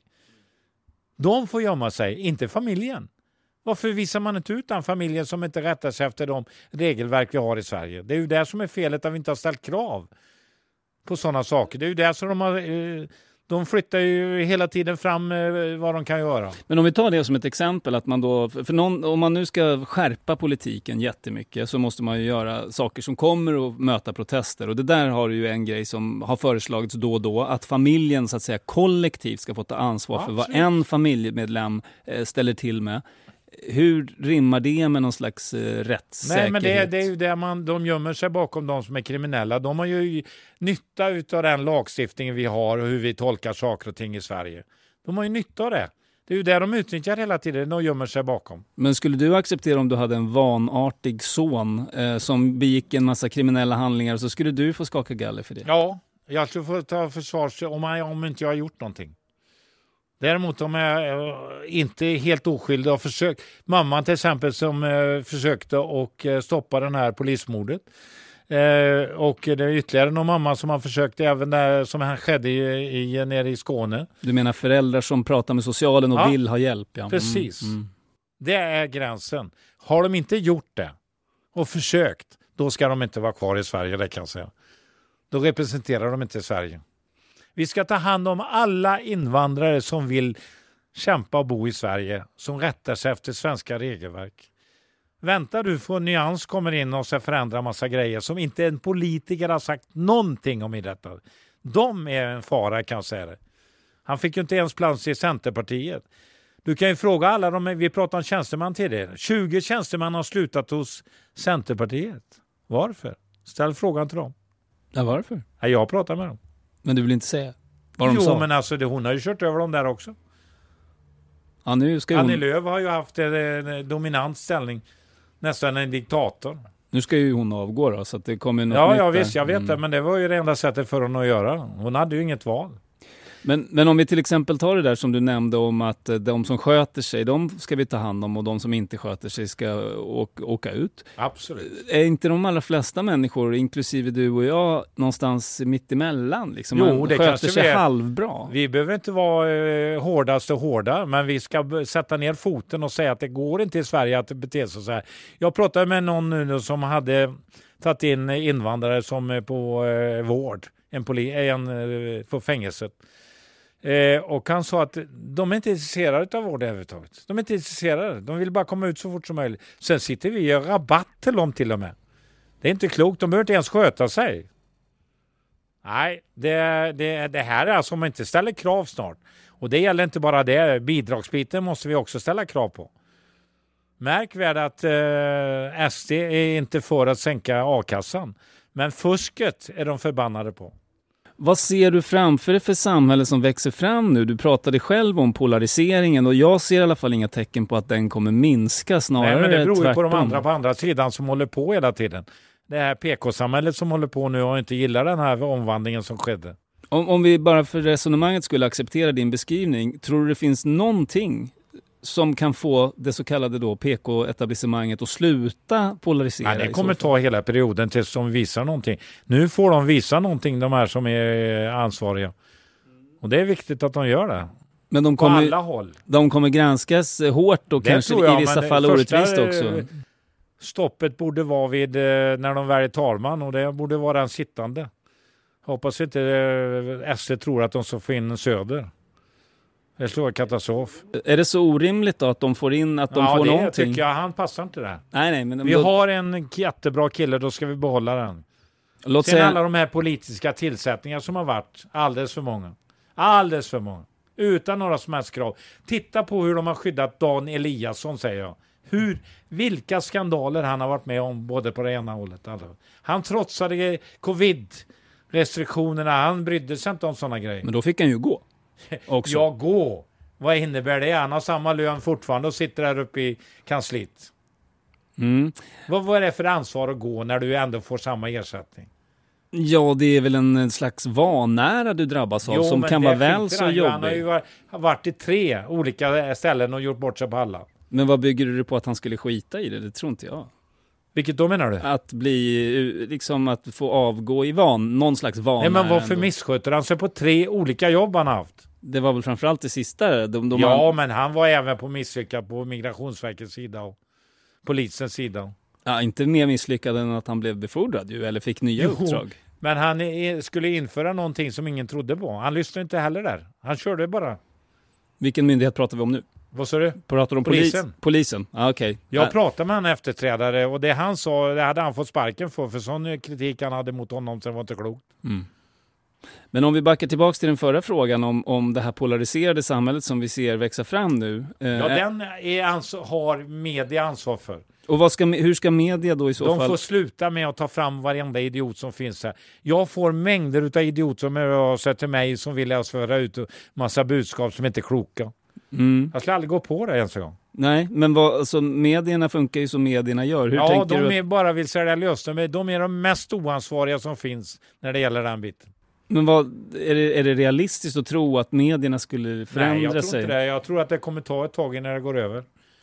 De får gömma sig, inte familjen. Varför visar man inte ut den familjen som inte rättar sig efter de regelverk vi har i Sverige? Det är ju där som är felet att vi inte har ställt krav på sådana saker. Det är ju där som de har... De flyttar ju hela tiden fram vad de kan göra. Men om vi tar det som ett exempel att man då, för någon, om man nu ska skärpa politiken jättemycket så måste man ju göra saker som kommer att möta protester. Och det där har ju en grej som har föreslagits då och då, att familjen så att säga kollektivt ska få ta ansvar ja, för vad en familjemedlem ställer till med. Hur rimmar det med någon slags eh, rättssäkerhet? Nej, men det, det är ju det man, de gömmer sig bakom de som är kriminella. De har ju nytta av den lagstiftningen vi har och hur vi tolkar saker och ting i Sverige. De har ju nytta av det. Det är ju det de utnyttjar hela tiden och gömmer sig bakom. Men skulle du acceptera om du hade en vanartig son eh, som begick en massa kriminella handlingar, så skulle du få skaka galler för det? Ja, jag skulle få ta försvars om, om inte jag har gjort någonting. Däremot om jag inte är helt oskyldig och försökt, mamman till exempel som eh, försökte och eh, stoppa den här polismordet. Eh, och det är ytterligare någon mamma som har försökt även där som han skedde i, i, nere i Skåne. Du menar föräldrar som pratar med socialen och ja, vill ha hjälp? Ja. Precis. Mm, mm. Det är gränsen. Har de inte gjort det och försökt, då ska de inte vara kvar i Sverige, det kan jag säga. Då representerar de inte Sverige. Vi ska ta hand om alla invandrare som vill kämpa och bo i Sverige, som rättar sig efter svenska regelverk. Väntar du på en nyans kommer in och ska förändra massa grejer som inte en politiker har sagt någonting om i detta. De är en fara, kan jag säga det. Han fick ju inte ens plats i Centerpartiet. Du kan ju fråga alla de, vi pratar om tjänsteman tidigare. tjugo tjänstemän har slutat hos Centerpartiet. Varför? Ställ frågan till dem. Ja, varför? Ja, jag pratar med dem. Men du vill inte säga vad de jo, sa? Jo, men alltså det, hon har ju kört över dem där också. Ja, nu ska hon... Annie Lööf har ju haft en, en dominant ställning. Nästan en diktator. Nu ska ju hon avgå då, så att det kommer något ja, nytt. Ja, där. visst, jag vet mm. det. Men det var ju det enda sättet för hon att göra. Hon hade ju inget val. Men, men om vi till exempel tar det där som du nämnde om att de som sköter sig, de ska vi ta hand om och de som inte sköter sig ska åka, åka ut. Absolut. Är inte de allra flesta människor, inklusive du och jag, någonstans mitt emellan? Liksom? Jo, Man det sköter kanske sig vi är. halvbra. Vi behöver inte vara eh, hårdast och hårda, men vi ska b- sätta ner foten och säga att det går inte i Sverige att bete sig så här. Jag pratade med någon nu som hade tagit in invandrare som är på eh, vård, en, poli- en eh, på fängelset. Eh, och han sa att de är inte intresserade av vård överhuvudtaget. De är inte intresserade. De vill bara komma ut så fort som möjligt. Sen sitter vi och gör rabatt till dem till och med. Det är inte klokt. De behöver inte ens sköta sig. Nej, det, det, det här är alltså om man inte ställer krav snart. Och det gäller inte bara det. Bidragsbiten måste vi också ställa krav på. Märk väl att eh, S D är inte för att sänka a-kassan. Men fusket är de förbannade på. Vad ser du framför dig för samhälle som växer fram nu? Du pratade själv om polariseringen och jag ser i alla fall inga tecken på att den kommer minska, snarare Nej, men det beror ju tvärtom. på de andra på andra sidan som håller på hela tiden. Det här P K-samhället som håller på nu och inte gillar den här omvandlingen som skedde. Om, om vi bara för resonemanget skulle acceptera din beskrivning, tror du det finns någonting som kan få det så kallade då P K-etablissemanget att sluta polarisera? Nej, det kommer ta hela perioden tills de visar någonting. Nu får de visa någonting, de här som är ansvariga. Och det är viktigt att de gör det. Men de på kommer, alla håll. De kommer granskas hårt och det kanske jag, i vissa fall orättvist också. Stoppet borde vara vid när de väljer talman och det borde vara en sittande. Hoppas inte S D tror att de ska få in Söder. Det slår katastrof. Är det så orimligt då att de får in att de ja, får det någonting? Ja, tycker jag. Han passar inte där. Nej, nej, men vi då... har en jättebra kille, då ska vi behålla den. Låt Sen säga... alla de här politiska tillsättningar som har varit alldeles för många. Alldeles för många. Utan några som helst krav. Titta på hur de har skyddat Dan Eliasson, säger jag. Hur, vilka skandaler han har varit med om både på det ena hållet. Han trotsade covid-restriktionerna. Han brydde sig inte om sådana grejer. Men då fick han ju gå. Också. Ja, gå. Vad innebär det? Han har samma lön fortfarande och sitter där uppe i kansliet. Mm. Vad, vad är det för ansvar att gå när du ändå får samma ersättning? Ja, det är väl en slags vanära du drabbas av jo, som kan vara väl så jobbig. Han har ju varit, varit i tre olika ställen och gjort bort sig på alla. Men vad bygger du på att han skulle skita i det? Det tror inte jag. Vilket då menar du? Att bli, liksom att få avgå i van, någon slags vanära. Nej, men varför missköter han sig på tre olika jobb han haft? Det var väl framförallt det sista. De, de ja, han... men han var även på misslyckad på Migrationsverkets sida och polisens sida. Ja, inte mer misslyckad än att han blev befordrad ju, eller fick nya jo, uppdrag. Men han skulle införa någonting som ingen trodde på. Han lyssnade inte heller där. Han körde bara. Vilken myndighet pratar vi om nu? Vad sa du? Pratar om polisen? Polis? Polisen, ah, okej. Okay. Jag ah. pratade med han efterträdare och det han sa, det hade han fått sparken för. För sån kritik han hade mot honom så det var inte klokt. Mm. Men om vi backar tillbaka till den förra frågan om, om det här polariserade samhället som vi ser växa fram nu. Eh, ja, den är ans- har media ansvar för. Och vad ska, hur ska media då i så De fall? De får sluta med att ta fram varenda idiot som finns här. Jag får mängder av idioter som hör sig till mig som vill jag föra ut massa budskap som inte är kloka. Mm. Jag skulle aldrig gå på det ens en gång. Nej, men vad, alltså, medierna funkar ju som medierna gör. Hur ja, tänker de du är att... bara vill sälja lösningar. De är de mest oansvariga som finns när det gäller den biten. Men vad, är, det, är det realistiskt att tro att medierna skulle förändra sig? Nej, jag tror sig? inte det. Jag tror att det kommer ta ett tag innan det går över.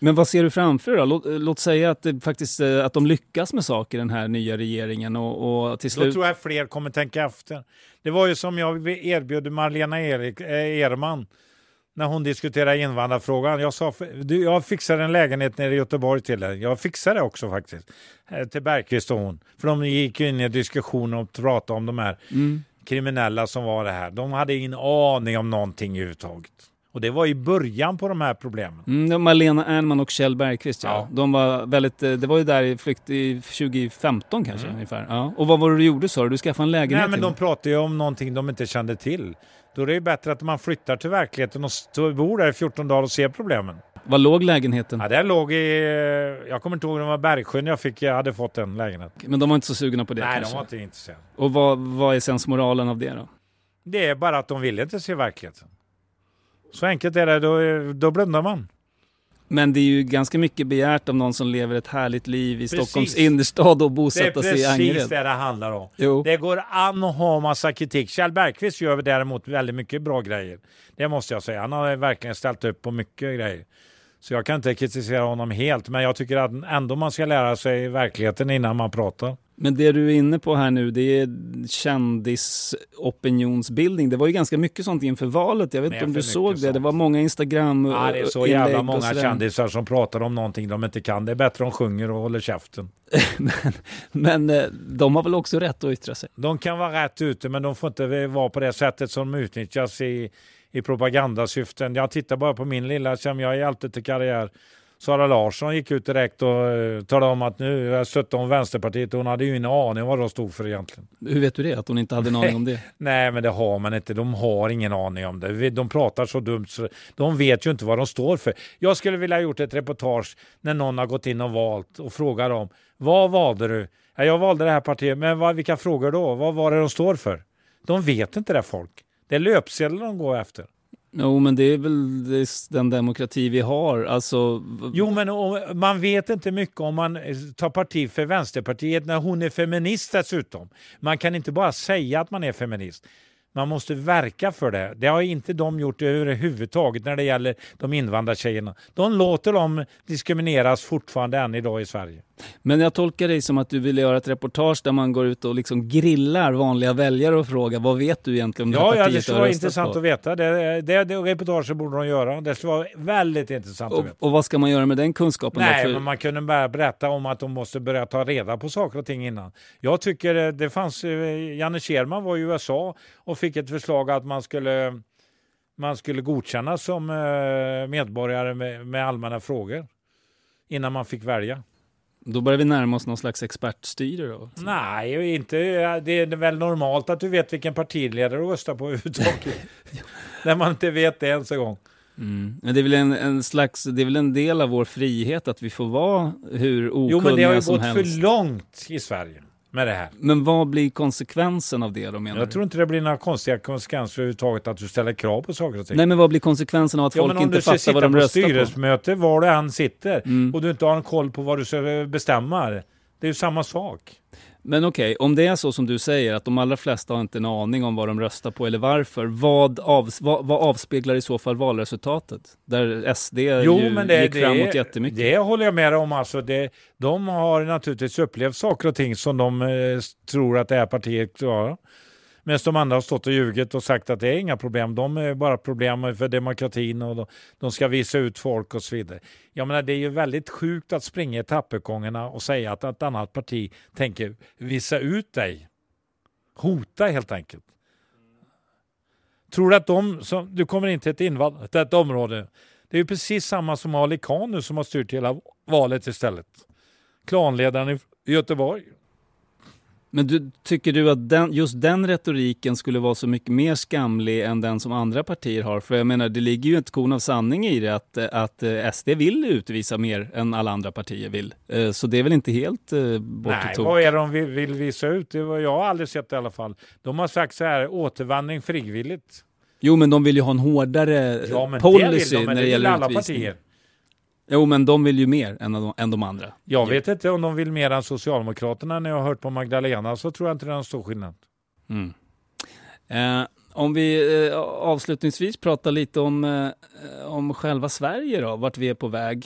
Men vad ser du framför då? Låt, låt säga att, det faktiskt, att de lyckas med saker, den här nya regeringen. Och, och till slut... Då tror jag fler kommer tänka efter. Det var ju som jag erbjöd Marlena Erik, eh, Erman när hon diskuterade invandrarfrågan. Jag sa, du, jag fixar en lägenhet nere i Göteborg till dig. Jag fixar det också faktiskt. Eh, till Bergqvist och hon. För de gick in i en diskussion och pratade om de här mm. kriminella som var det här. De hade ingen aning om någonting överhuvudtaget. Och det var i början på de här problemen. Mm, Malena Ernman och Kjell Bergqvist, ja. ja. De var väldigt, det var ju där i flykt i tjugo femton kanske mm. ungefär. Ja. Och vad var det du gjorde, sa du? Du skaffade en lägenhet? Nej, men de pratade ju om någonting de inte kände till. Då är det ju bättre att man flyttar till verkligheten och bor där i fjorton dagar och ser problemen. Vad låg lägenheten? Ja, det låg i... Jag kommer inte ihåg, det var Bergsjön jag, fick, jag hade fått en lägenhet. Men de var inte så sugna på det? Nej, kanske? De var inte intresserade. Och vad, vad är sensmoralen av det då? Det är bara att de ville inte se verkligheten. Så enkelt är det, då, då blundar man. Men det är ju ganska mycket begärt om någon som lever ett härligt liv i precis. Stockholms innerstad och bosätta sig i Angered. Det är precis det det handlar om. Jo. Det går an att ha massa kritik. Kjell Bergqvist gör däremot väldigt mycket bra grejer. Det måste jag säga. Han har verkligen ställt upp på mycket grejer. Så jag kan inte kritisera honom helt. Men jag tycker att ändå man ska lära sig verkligheten innan man pratar. Men det du är inne på här nu, det är kändisopinionsbildning. Det var ju ganska mycket sånt inför valet. Jag vet inte om du såg det. Sånt. Det var många Instagram. Ja, det är så jävla många kändisar som pratar om någonting de inte kan. Det är bättre om de sjunger och håller käften. men, men de har väl också rätt att yttra sig? De kan vara rätt ute, men de får inte vara på det sättet som de utnyttjas i, i propagandasyften. Jag tittar bara på min lilla, som jag hjälpte till karriär. Sara Larsson gick ut direkt och uh, talade om att nu jag stötte om Vänsterpartiet och hon hade ju ingen aning om vad de stod för egentligen. Hur vet du det? Att hon inte hade en aning om det? Nej, men det har man inte. De har ingen aning om det. De pratar så dumt så de vet ju inte vad de står för. Jag skulle vilja ha gjort ett reportage när någon har gått in och valt och frågar dem, vad valde du? Ja, jag valde det här partiet, men vad, vilka frågor då? Vad var det de står för? De vet inte det folk. Det är löpsedlar de går efter. Jo, men det är väl den demokrati vi har. Alltså... Jo, men man vet inte mycket om man tar parti för Vänsterpartiet när hon är feminist dessutom. Man kan inte bara säga att man är feminist. Man måste verka för det. Det har inte de gjort överhuvudtaget när det gäller de invandrartjejerna. De låter dem diskrimineras fortfarande än idag i Sverige. Men jag tolkar dig som att du vill göra ett reportage där man går ut och liksom grillar vanliga väljare och frågar vad vet du egentligen om det ja, partiet? Ja, det skulle vara intressant på? Att veta. Det, det, det reportaget borde de göra. Det skulle vara väldigt intressant och, att veta. Och vad ska man göra med den kunskapen? Nej, för... men man kunde bara berätta om att de måste börja ta reda på saker och ting innan. Jag tycker det fanns... Janne Scherman var i U S A och fick ett förslag att man skulle, man skulle godkännas som medborgare med, med allmänna frågor innan man fick välja. Då börjar vi närma oss någon slags expertstyre då? Nej, inte. Det är väl normalt att du vet vilken partiledare du röstar på överhuvudtaget. När man inte vet det ens en gång. Mm. Men det är väl en, en slags, det är väl en del av vår frihet att vi får vara hur okunniga som helst. Jo, men det har ju gått för långt i Sverige med det här. Men vad blir konsekvensen av det då, menar Jag du? tror inte det blir några konstiga konsekvenser överhuvudtaget att du ställer krav på saker och ting. Nej, men vad blir konsekvensen av att ja, folk inte fattar vad de röstar på? Om du sitter på styrelsemöte var du än sitter mm. och du inte har en koll på vad du ska bestämma, det är ju samma sak. Men okej, okay, om det är så som du säger att de allra flesta har inte en aning om vad de röstar på eller varför, vad, av, vad, vad avspeglar i så fall valresultatet? Där S D jo, ju men det, gick det, framåt jättemycket. Det håller jag med om. Alltså det, de har naturligtvis upplevt saker och ting som de eh, tror att det här partiet klarar. Medan de andra har stått och ljugit och sagt att det är inga problem. De är bara problem för demokratin och de, de ska visa ut folk och så vidare. Jag menar, det är ju väldigt sjukt att springa i tappergångarna och säga att ett annat parti tänker visa ut dig. Hota helt enkelt. Tror du att de, som, du kommer in till ett invandrat ett område, det är ju precis samma som Ali Khan nu som har styrt hela valet istället. Klanledaren i Göteborg. Men du, tycker du att den, just den retoriken skulle vara så mycket mer skamlig än den som andra partier har? För jag menar, det ligger ju ett korn av sanning i det att, att S D vill utvisa mer än alla andra partier vill. Så det är väl inte helt bort Nej, vad är det de vill, vill visa ut? Det var, jag har aldrig sett det i alla fall. De har sagt så här, återvandring frivilligt. Jo, men de vill ju ha en hårdare ja, policy de, när det, det gäller alla utvisning. Partier. Jo, men de vill ju mer än de, än de andra. Jag vet inte om de vill mer än Socialdemokraterna. När jag har hört på Magdalena så tror jag inte det är en stor skillnad. Mm. Eh, om vi eh, avslutningsvis pratar lite om, eh, om själva Sverige då, vart vi är på väg.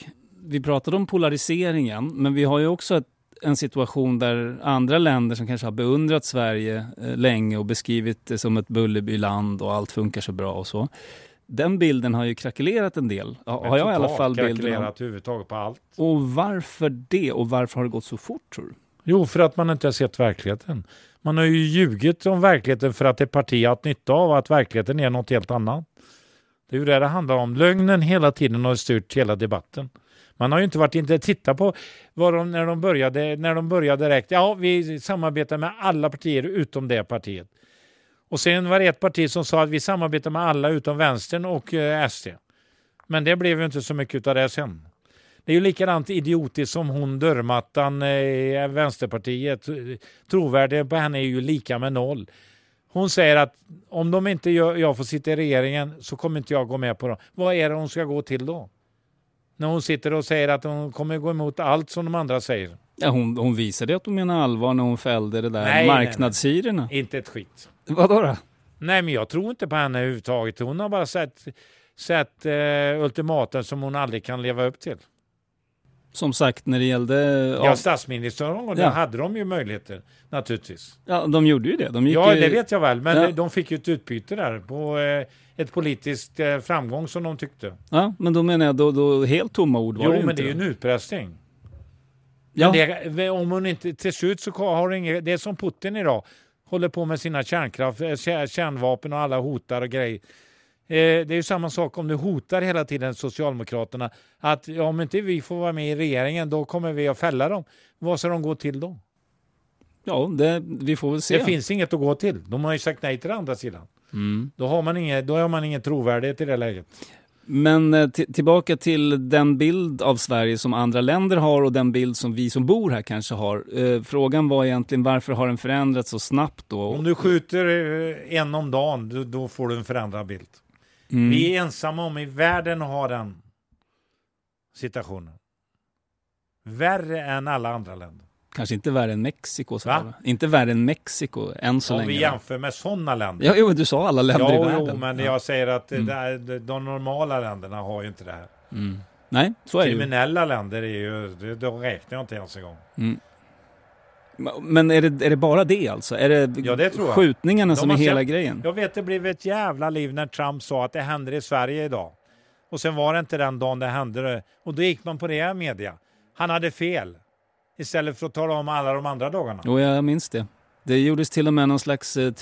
vi pratade om polariseringen, men vi har ju också ett, en situation där andra länder som kanske har beundrat Sverige eh, länge och beskrivit det som ett Bullerbyland och allt funkar så bra och så. Den bilden har ju krackelerat en del. Ha, har jag i alla fall bilden. Krackelerat huvudtaget på allt. Och varför det? Och varför har det gått så fort, tror du? Jo, för att man inte har sett verkligheten. Man har ju ljugit om verkligheten för att ett parti har haft nytta av att verkligheten är något helt annat. Det är ju det det handlar om. Lögnen hela tiden har styrt hela debatten. Man har ju inte varit inte titta på vad de, när de började när de började direkt. Ja, vi samarbetar med alla partier utom det partiet. Och sen var det ett parti som sa att vi samarbetar med alla utom vänstern och eh, S D. Men det blev ju inte så mycket av det sen. Det är ju likadant idiotiskt som hon dörrmattan i Vänsterpartiet. Trovärdigheten på henne är ju lika med noll. Hon säger att om de inte gör, jag får sitta i regeringen så kommer inte jag gå med på det. Vad är det hon ska gå till då? När hon sitter och säger att hon kommer gå emot allt som de andra säger. Ja, hon, hon visade att hon menar allvar när hon fällde det där nej, marknadshyrorna. Nej, nej. Inte ett skit. Vadå då? Nej, men jag tror inte på henne överhuvudtaget. Hon har bara sett, sett uh, ultimaten som hon aldrig kan leva upp till. Som sagt, när det gällde... Ja, ja statsministern, och ja. hade de ju möjligheter, naturligtvis. Ja, de gjorde ju det. De gick ja, ju... det vet jag väl. Men ja. de fick ju ett utbyte där på eh, ett politiskt eh, framgång som de tyckte. Ja, men då menar jag, då, då helt tomma ord var jo, det men inte. det är ju en utpressning. Ja. Men det, om hon inte, till slut så har det inget... Det är som Putin idag. Håller på med sina kärnkraft, kärnvapen och alla hotar och grejer. Det är ju samma sak om du hotar hela tiden Socialdemokraterna att ja, om inte vi får vara med i regeringen då kommer vi att fälla dem. Vad ska de gå till då? Ja, det, vi får väl se. Det finns inget att gå till. De har ju sagt nej till den andra sidan. Mm. Då har man ingen, då har man ingen trovärdighet i det läget. Men eh, t- tillbaka till den bild av Sverige som andra länder har och den bild som vi som bor här kanske har. Eh, frågan var egentligen varför har den förändrats så snabbt då? Om du skjuter eh, en om dagen då, då får du en förändrad bild. Mm. Vi är ensamma om i världen att ha den situationen. Värre än alla andra länder. Kanske inte värre än Mexiko. Så Va? Inte värre än Mexiko än så om länge. Om vi jämför med sådana länder. Ja, jo, du sa alla länder ja, i världen. Jo, men ja. jag säger att mm. det, det, de normala länderna har ju inte det här. Mm. Nej, så är det ju. Kriminella länder är ju, de räknar jag inte ens en gång. Mm. Men är det, är det bara det alltså? Är det, ja, det tror jag. Skjutningarna de som är hela sett, grejen? Jag vet, det blev ett jävla liv när Trump sa att det händer i Sverige idag. Och sen var det inte den dagen det hände. Och då gick man på det här media. Han hade fel. Istället för att tala om alla de andra dagarna. Jo, jag minns det. Det gjordes till och med någon slags eh,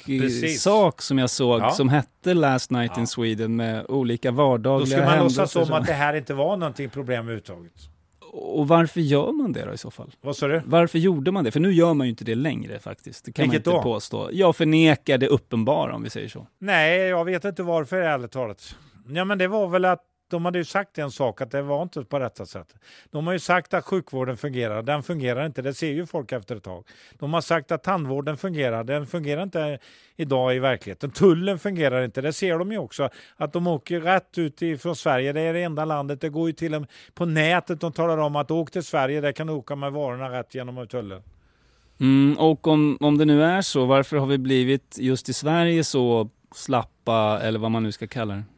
trycksak som jag såg ja. som hette Last Night ja. in Sweden med olika vardagliga händelser. Då skulle man låtsas som att det här inte var någonting problem överhuvudtaget. Och varför gör man det då i så fall? Vad sa du? Varför gjorde man det? För nu gör man ju inte det längre faktiskt. Det kan Vilket man inte då? påstå. Jag förnekar det uppenbara om vi säger så. Nej, jag vet inte varför ärligt talat. Ja, men det var väl att de hade ju sagt en sak att det var inte på rätta sätt. De har ju sagt att sjukvården fungerar. Den fungerar inte. Det ser ju folk efter ett tag. De har sagt att tandvården fungerar. Den fungerar inte idag i verkligheten. Tullen fungerar inte. Det ser de ju också. Att de åker rätt ut från Sverige. Det är det enda landet. Det går ju till och med på nätet. De talar om att åk till Sverige. Där kan du åka med varorna rätt genom tullen. Mm, och om, om det nu är så, varför har vi blivit just i Sverige så slappa eller vad man nu ska kalla det?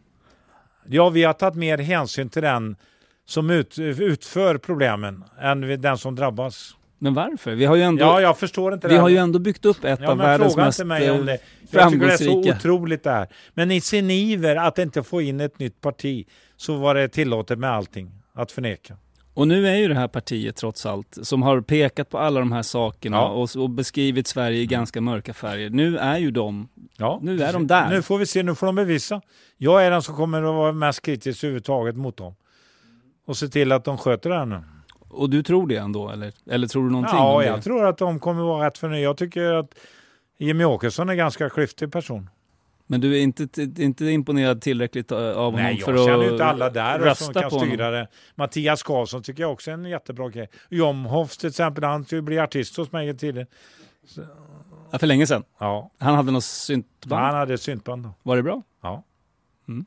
Ja, vi har tagit mer hänsyn till den som ut, utför problemen än den som drabbas. Men varför? Vi har ju ändå, ja, jag förstår inte vi det. har ju ändå byggt upp ett ja, av världens mest framgångsrika. Jag tycker det är så otroligt där. Men i sin iver att inte få in ett nytt parti så var det tillåtet med allting att förneka. Och nu är ju det här partiet trots allt som har pekat på alla de här sakerna ja. och, och beskrivit Sverige i ganska mörka färger. Nu är ju de, ja. nu är de där. Nu får vi se, nu får de bevisa. Jag är den som kommer att vara mest kritisk överhuvudtaget mot dem. Och se till att de sköter det här nu. Och du tror det ändå? Eller, eller tror du någonting ja, om det? Ja, jag tror att de kommer att vara rätt för nu. Jag tycker att Jimmy Åkesson är en ganska klyftig person. Men du är inte, inte imponerad tillräckligt av honom Nej, för att rösta på honom? Nej, jag känner ju inte alla där som kan styra honom. det. Mattias Karlsson tycker jag också är en jättebra grej. Jomhoff till exempel, han skulle bli artist hos mig tidigare. Så... Ja, för länge sedan? Ja. Han hade något syntband? Han hade syntband då. Var det bra? Ja. Mm.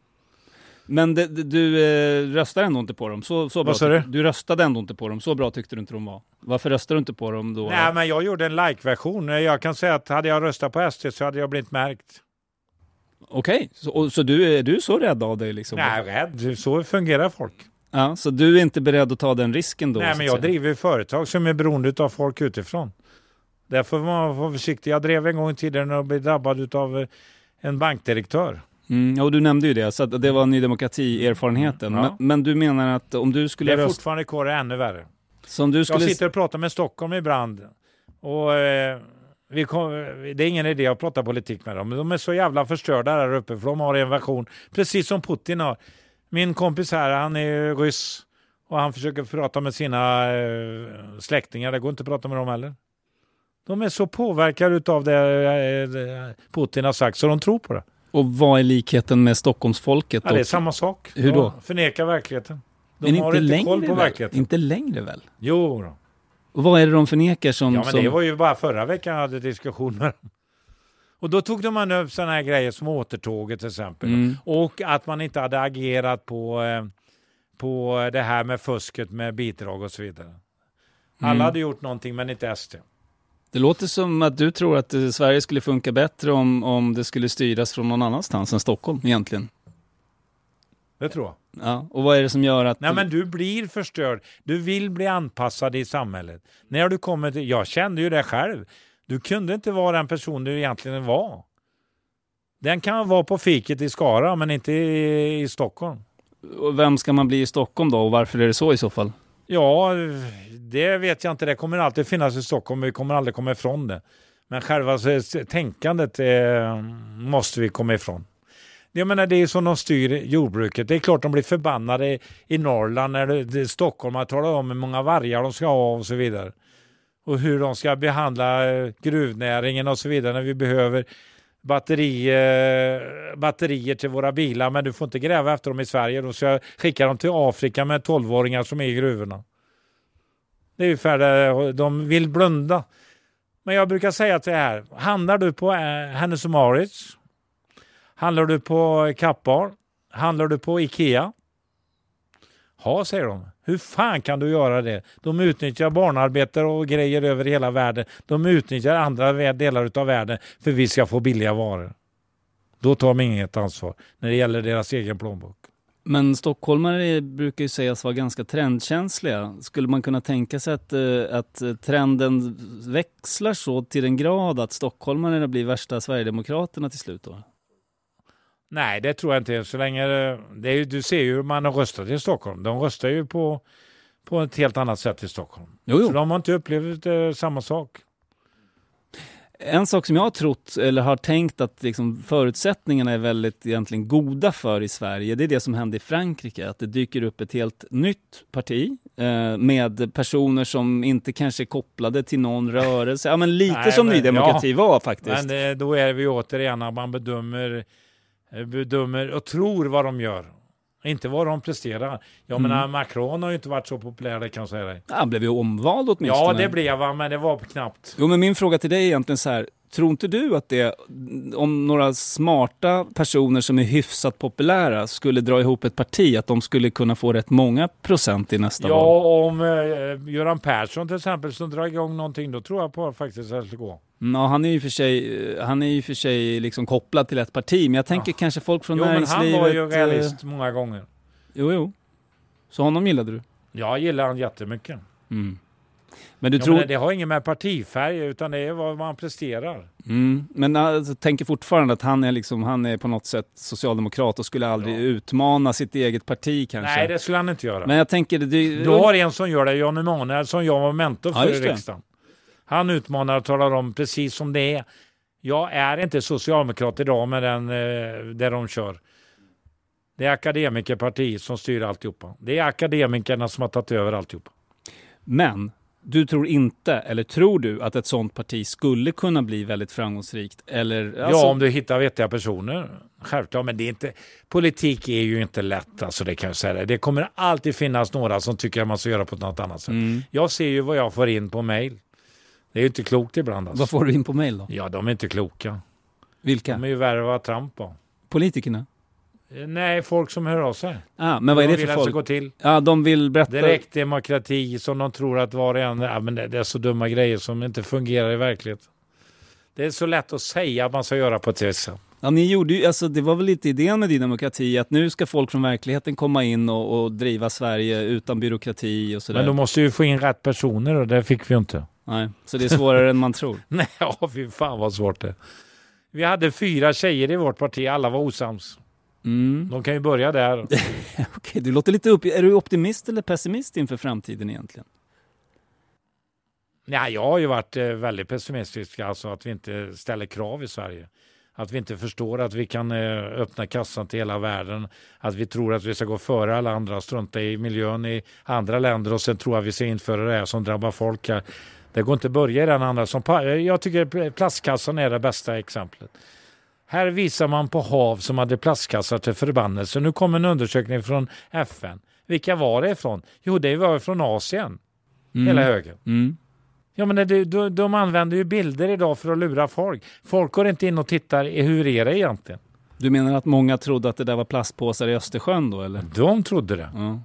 Men det, det, du eh, röstade ändå inte på dem? Så, så bra Vad sa du? Du röstade ändå inte på dem? Så bra tyckte du inte de var? Varför röstade du inte på dem då? Nej, men jag gjorde en like-version. Jag kan säga att hade jag röstat på S D så hade jag blivit märkt. Okej, okay. så, så du, är du så rädd av dig? Liksom? Nej, rädd. Så fungerar folk. Ja, så du är inte beredd att ta den risken då? Nej, men jag driver ju företag som är beroende av folk utifrån. Därför var man vara försiktig. Jag drev en gång i tiden och blev drabbad av en bankdirektör. Mm, och du nämnde ju det, så att det var Ny Demokrati-erfarenheten. Mm, ja. men, men du menar att om du skulle... Det är rösta... fortfarande kvar ännu värre. Som du skulle... Jag sitter och pratar med Stockholm ibland. Och eh, vi kom, det är ingen idé att prata politik med dem. De är så jävla förstörda där uppe, för de har en version. Precis som Putin har. Min kompis här, han är ryss. Och han försöker prata med sina eh, släktingar. Det går inte att prata med dem heller. De är så påverkade av det eh, Putin har sagt, så de tror på det. Och vad är likheten med Stockholmsfolket? Ja, det är samma sak. Hur då? De förnekar verkligheten. De men har inte inte koll på väl? verkligheten. Inte längre väl? Jo då. Och vad är det de förnekar som... Ja, men som... det var ju bara förra veckan jag hade diskussion med dem. Och då tog de man upp sådana här grejer som återtåget till exempel. Mm. Och att man inte hade agerat på, eh, på det här med fusket med bidrag och så vidare. Alla Mm. hade gjort någonting, men inte S D. Det låter som att du tror att eh, Sverige skulle funka bättre om, om det skulle styras från någon annanstans än Stockholm egentligen. Det tror jag. Ja, och vad är det som gör att... Nej, men du blir förstörd. Du vill bli anpassad i samhället. När du kommer till... Jag kände ju det själv. Du kunde inte vara den person du egentligen var. Den kan vara på fiket i Skara, men inte i, i Stockholm. Och vem ska man bli i Stockholm då? Och varför är det så i så fall? Ja, det vet jag inte. Det kommer alltid finnas i Stockholm. Vi kommer aldrig komma ifrån det. Men själva tänkandet eh, måste vi komma ifrån. Jag menar, det är som de styr jordbruket. Det är klart de blir förbannade i Norrland när det, det, Stockholm har talat om hur många vargar de ska ha och så vidare. Och hur de ska behandla gruvnäringen och så vidare när vi behöver batterier, batterier till våra bilar. Men du får inte gräva efter dem i Sverige. Då ska jag skicka dem till Afrika med tolvåringar som är i gruvorna. Det är ju för de vill blunda. Men jag brukar säga till det här. Handlar du på Hennes och Mauritz? Handlar du på Kappar? Handlar du på Ikea? Ja, säger de. Hur fan kan du göra det? De utnyttjar barnarbetare och grejer över hela världen. De utnyttjar andra delar av världen för vi ska få billiga varor. Då tar de inget ansvar när det gäller deras egen plånbok. Men stockholmare brukar ju sägas vara ganska trendkänsliga. Skulle man kunna tänka sig att, att trenden växlar så till den grad att stockholmarna blir värsta Sverigedemokraterna till slut då? Nej, det tror jag inte. Så länge det är, du ser ju hur man har röstat i Stockholm. De röstar ju på, på ett helt annat sätt i Stockholm. Jo, jo. Så de har inte upplevt eh, samma sak. En sak som jag har trott eller har tänkt att liksom förutsättningarna är väldigt egentligen goda för i Sverige, det är det som hände i Frankrike. Att det dyker upp ett helt nytt parti eh, med personer som inte kanske är kopplade till någon rörelse. Ja, men lite Nej, som men, Ny Demokrati ja, var faktiskt. Men eh, då är vi återigen att man bedömer bedömer och tror vad de gör. Inte vad de presterar. Jag mm. menar, Macron har ju inte varit så populär, det kan jag säga dig. Han blev ju omvald åtminstone. Ja, det blev han, men det var knappt. Jo, men min fråga till dig är egentligen så här. Tror inte du att det, om några smarta personer som är hyfsat populära skulle dra ihop ett parti, att de skulle kunna få rätt många procent i nästa ja, val? Ja, om eh, Göran Persson till exempel som drar igång någonting, då tror jag på faktiskt att det ska gå. Ja, han är ju för sig, han är ju för sig liksom kopplad till ett parti, men jag tänker ja. kanske folk från jo, näringslivet... Jo, men han var ju realist eh, många gånger. Jo, jo. Så honom gillade du? Ja, gillar han jättemycket. Mm. Men du ja, tror... men det har inget med partifärg, utan det är vad man presterar. Mm. Men alltså, tänker fortfarande att han är, liksom, han är på något sätt socialdemokrat och skulle aldrig ja. utmana sitt eget parti kanske. Nej, det skulle han inte göra. Men jag tänker... Det, det... Du har en som gör det, Jan Emanuel, som jag var mentor för ja, i riksdagen. Han utmanar och talar om precis som det är. Jag är inte socialdemokrat idag med den eh, där de kör. Det är akademikerpartiet som styr alltihopa. Det är akademikerna som har tagit över alltihopa. Men du tror inte, eller tror du att ett sånt parti skulle kunna bli väldigt framgångsrikt? Eller, alltså... Ja, om du hittar vettiga personer. Självklart, men det är inte, politik är ju inte lätt, alltså det kan jag säga. Det kommer alltid finnas några som tycker att man ska göra på något annat sätt. Mm. Jag ser ju vad jag får in på mejl. Det är ju inte klokt ibland. Alltså. Vad får du in på mejl då? Ja, de är inte kloka. Vilka? De är ju värre vad Trump på. Politikerna? Nej, folk som hör av sig. Ah, men vad är det för folk? Gå till. Ja, de vill berätta... Direktdemokrati som de tror att var och en... Ja, men det, det är så dumma grejer som inte fungerar i verkligheten. Det är så lätt att säga att man ska göra på ett sätt. Ja, ni gjorde ju, alltså det var väl lite idén med din demokrati att nu ska folk från verkligheten komma in och, och driva Sverige utan byråkrati och sådär. Men då måste ju få in rätt personer och det fick vi inte. Nej, så det är svårare än man tror. Nej, ja, fy fan vad svårt det. Vi hade fyra tjejer i vårt parti, alla var osams. Mm. De kan ju börja där. Okej, du låter lite upp. Är du optimist eller pessimist inför framtiden egentligen? Nej, jag har ju varit eh, väldigt pessimistisk, alltså att vi inte ställer krav i Sverige. Att vi inte förstår att vi kan eh, öppna kassan till hela världen. Att vi tror att vi ska gå före alla andra, strunta i miljön i andra länder och sen tror att vi ska införa det här som drabbar folk här. Det går inte att börja i den andra. Som, jag tycker plastkassan är det bästa exemplet. Här visar man på hav som hade plastkassar till förbannelse. Nu kommer en undersökning från F N. Vilka var det ifrån? Jo, det var från Asien. Mm. Hela högen. Mm. Ja, men det, de, de använder ju bilder idag för att lura folk. Folk går inte in och tittar i hur är det egentligen. Du menar att många trodde att det där var plastpåsar i Östersjön då, eller? De trodde det. Ja.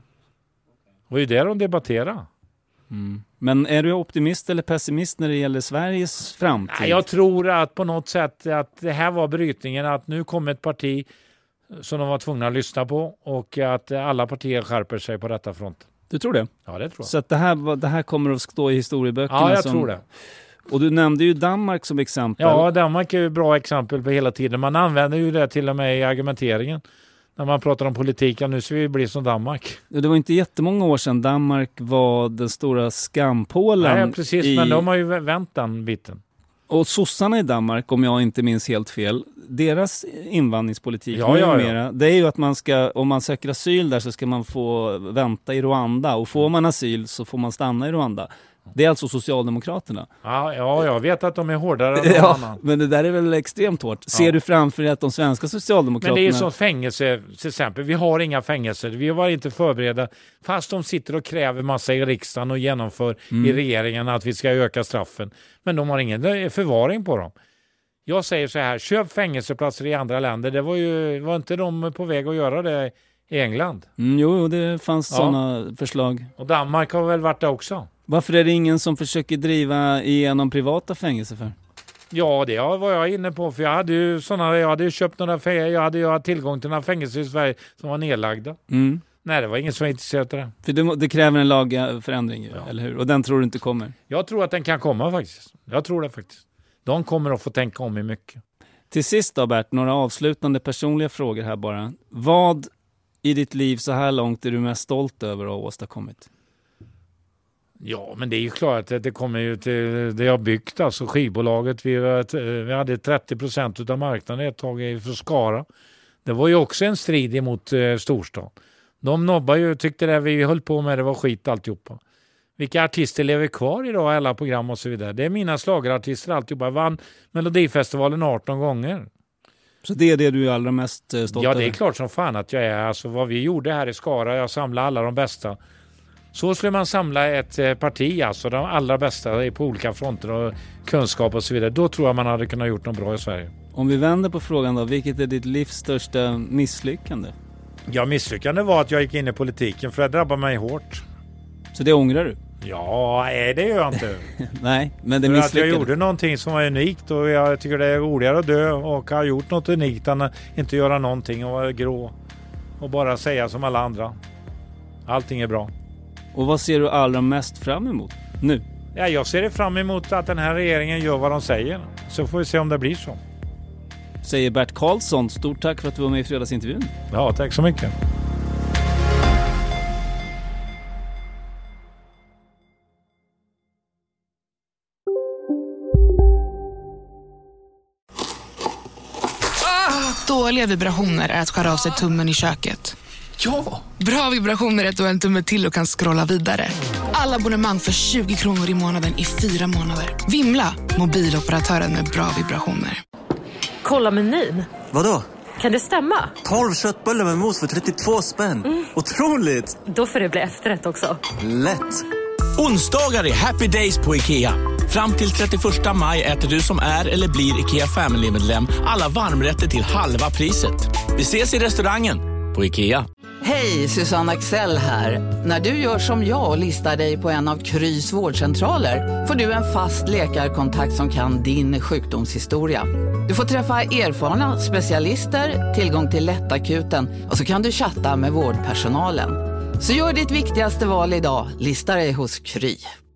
Och det är det de debatterar. Mm. Men är du optimist eller pessimist när det gäller Sveriges framtid? Nej, jag tror att på något sätt att det här var brytningen, att nu kommer ett parti som de var tvungna att lyssna på och att alla partier skärper sig på detta front. Du tror det? Ja, det tror jag. Så att det, här, det här kommer att stå i historieböckerna? Ja, jag som... tror det. Och du nämnde ju Danmark som exempel. Ja, Danmark är ju ett bra exempel på hela tiden. Man använder ju det till och med i argumenteringen. När man pratar om politiken, nu ska vi bli som Danmark. Det var inte jättemånga år sedan Danmark var den stora skampålen. Nej, precis, i... men de har ju vänt den biten. Och sossarna i Danmark, om jag inte minns helt fel, deras invandringspolitik ja, ja, ja. det är ju att man ska, om man söker asyl där så ska man få vänta i Rwanda. Och får man asyl så får man stanna i Rwanda. Det är alltså Socialdemokraterna. Ja, ja, jag vet att de är hårdare än någon ja, annan. Men det där är väl extremt hårt. Ja. Ser du framför dig att de svenska Socialdemokraterna... Men det är som fängelse, till exempel. Vi har inga fängelser. Vi var inte förberedda. Fast de sitter och kräver massa i riksdagen och genomför mm. i regeringen att vi ska öka straffen. Men de har ingen förvaring på dem. Jag säger så här, köp fängelseplatser i andra länder. Det var ju var inte de på väg att göra det i England. Mm, jo, det fanns ja. sådana förslag. Och Danmark har väl varit det också. Varför är det ingen som försöker driva igenom privata fängelser för? Ja, det var jag inne på. För jag hade ju såna, jag hade ju köpt några fängelser. Jag hade ju haft tillgång till några fängelser i Sverige som var nedlagda. Mm. Nej, det var ingen som var intresserad av det. För det, det kräver en lagförändring, ja. eller hur? Och den tror du inte kommer? Jag tror att den kan komma faktiskt. Jag tror det faktiskt. De kommer att få tänka om i mycket. Till sist då, Bert, några avslutande personliga frågor här bara. Vad i ditt liv så här långt är du mest stolt över att ha åstadkommit? Ja, men det är ju klart att det kommer ju till det jag byggt, alltså skivbolaget. Vi, vi hade trettio procent av marknaden ett tag för Skara. Det var ju också en strid emot eh, storstad. De nobbar ju, tyckte det vi höll på med, det var skit alltihopa. Vilka artister lever kvar idag, alla program och så vidare. Det är mina slagerartister alltihopa. Jag vann Melodifestivalen arton gånger. Så det är det du är allra mest stolt över? Ja, det är klart som fan att jag är. Alltså vad vi gjorde här i Skara, jag samlade alla de bästa. Så skulle man samla ett parti, alltså de allra bästa på olika fronter och kunskap och så vidare. Då tror jag man hade kunnat gjort något bra i Sverige. Om vi vänder på frågan då, vilket är ditt livs största misslyckande? Ja, misslyckande var att jag gick in i politiken, för det drabbade mig hårt. Så det ångrar du? Ja, nej, det gör jag inte. Nej, men det för misslyckade. Att jag gjorde någonting som var unikt och jag tycker det är roligare att dö och ha gjort något unikt än att inte göra någonting och vara grå och bara säga som alla andra. Allting är bra. Och vad ser du allra mest fram emot nu? Ja, jag ser det fram emot att den här regeringen gör vad de säger. Så får vi se om det blir så. Säger Bert Karlsson. Stort tack för att du var med i fredagsintervjun. Ja, tack så mycket. Dåliga vibrationer är att skära av sig tummen i köket. Ja! Bra vibrationer är att du har en tumme till och kan scrolla vidare. Alla abonnemang för tjugo kronor i månaden i fyra månader. Vimla, mobiloperatören med bra vibrationer. Kolla menyn. Vadå? Kan det stämma? tolv köttbullar med mos för trettiotvå spänn. Mm. Otroligt! Då får det bli efterrätt också. Lätt! Onsdagar är happy days på IKEA. Fram till trettioförsta maj äter du som är eller blir IKEA Family-medlem alla varmrätter till halva priset. Vi ses i restaurangen på IKEA. Hej, Susanne Axel här. När du gör som jag och listar dig på en av Krys vårdcentraler får du en fast läkarkontakt som kan din sjukdomshistoria. Du får träffa erfarna specialister, tillgång till lättakuten och så kan du chatta med vårdpersonalen. Så gör ditt viktigaste val idag, listar dig hos Kry.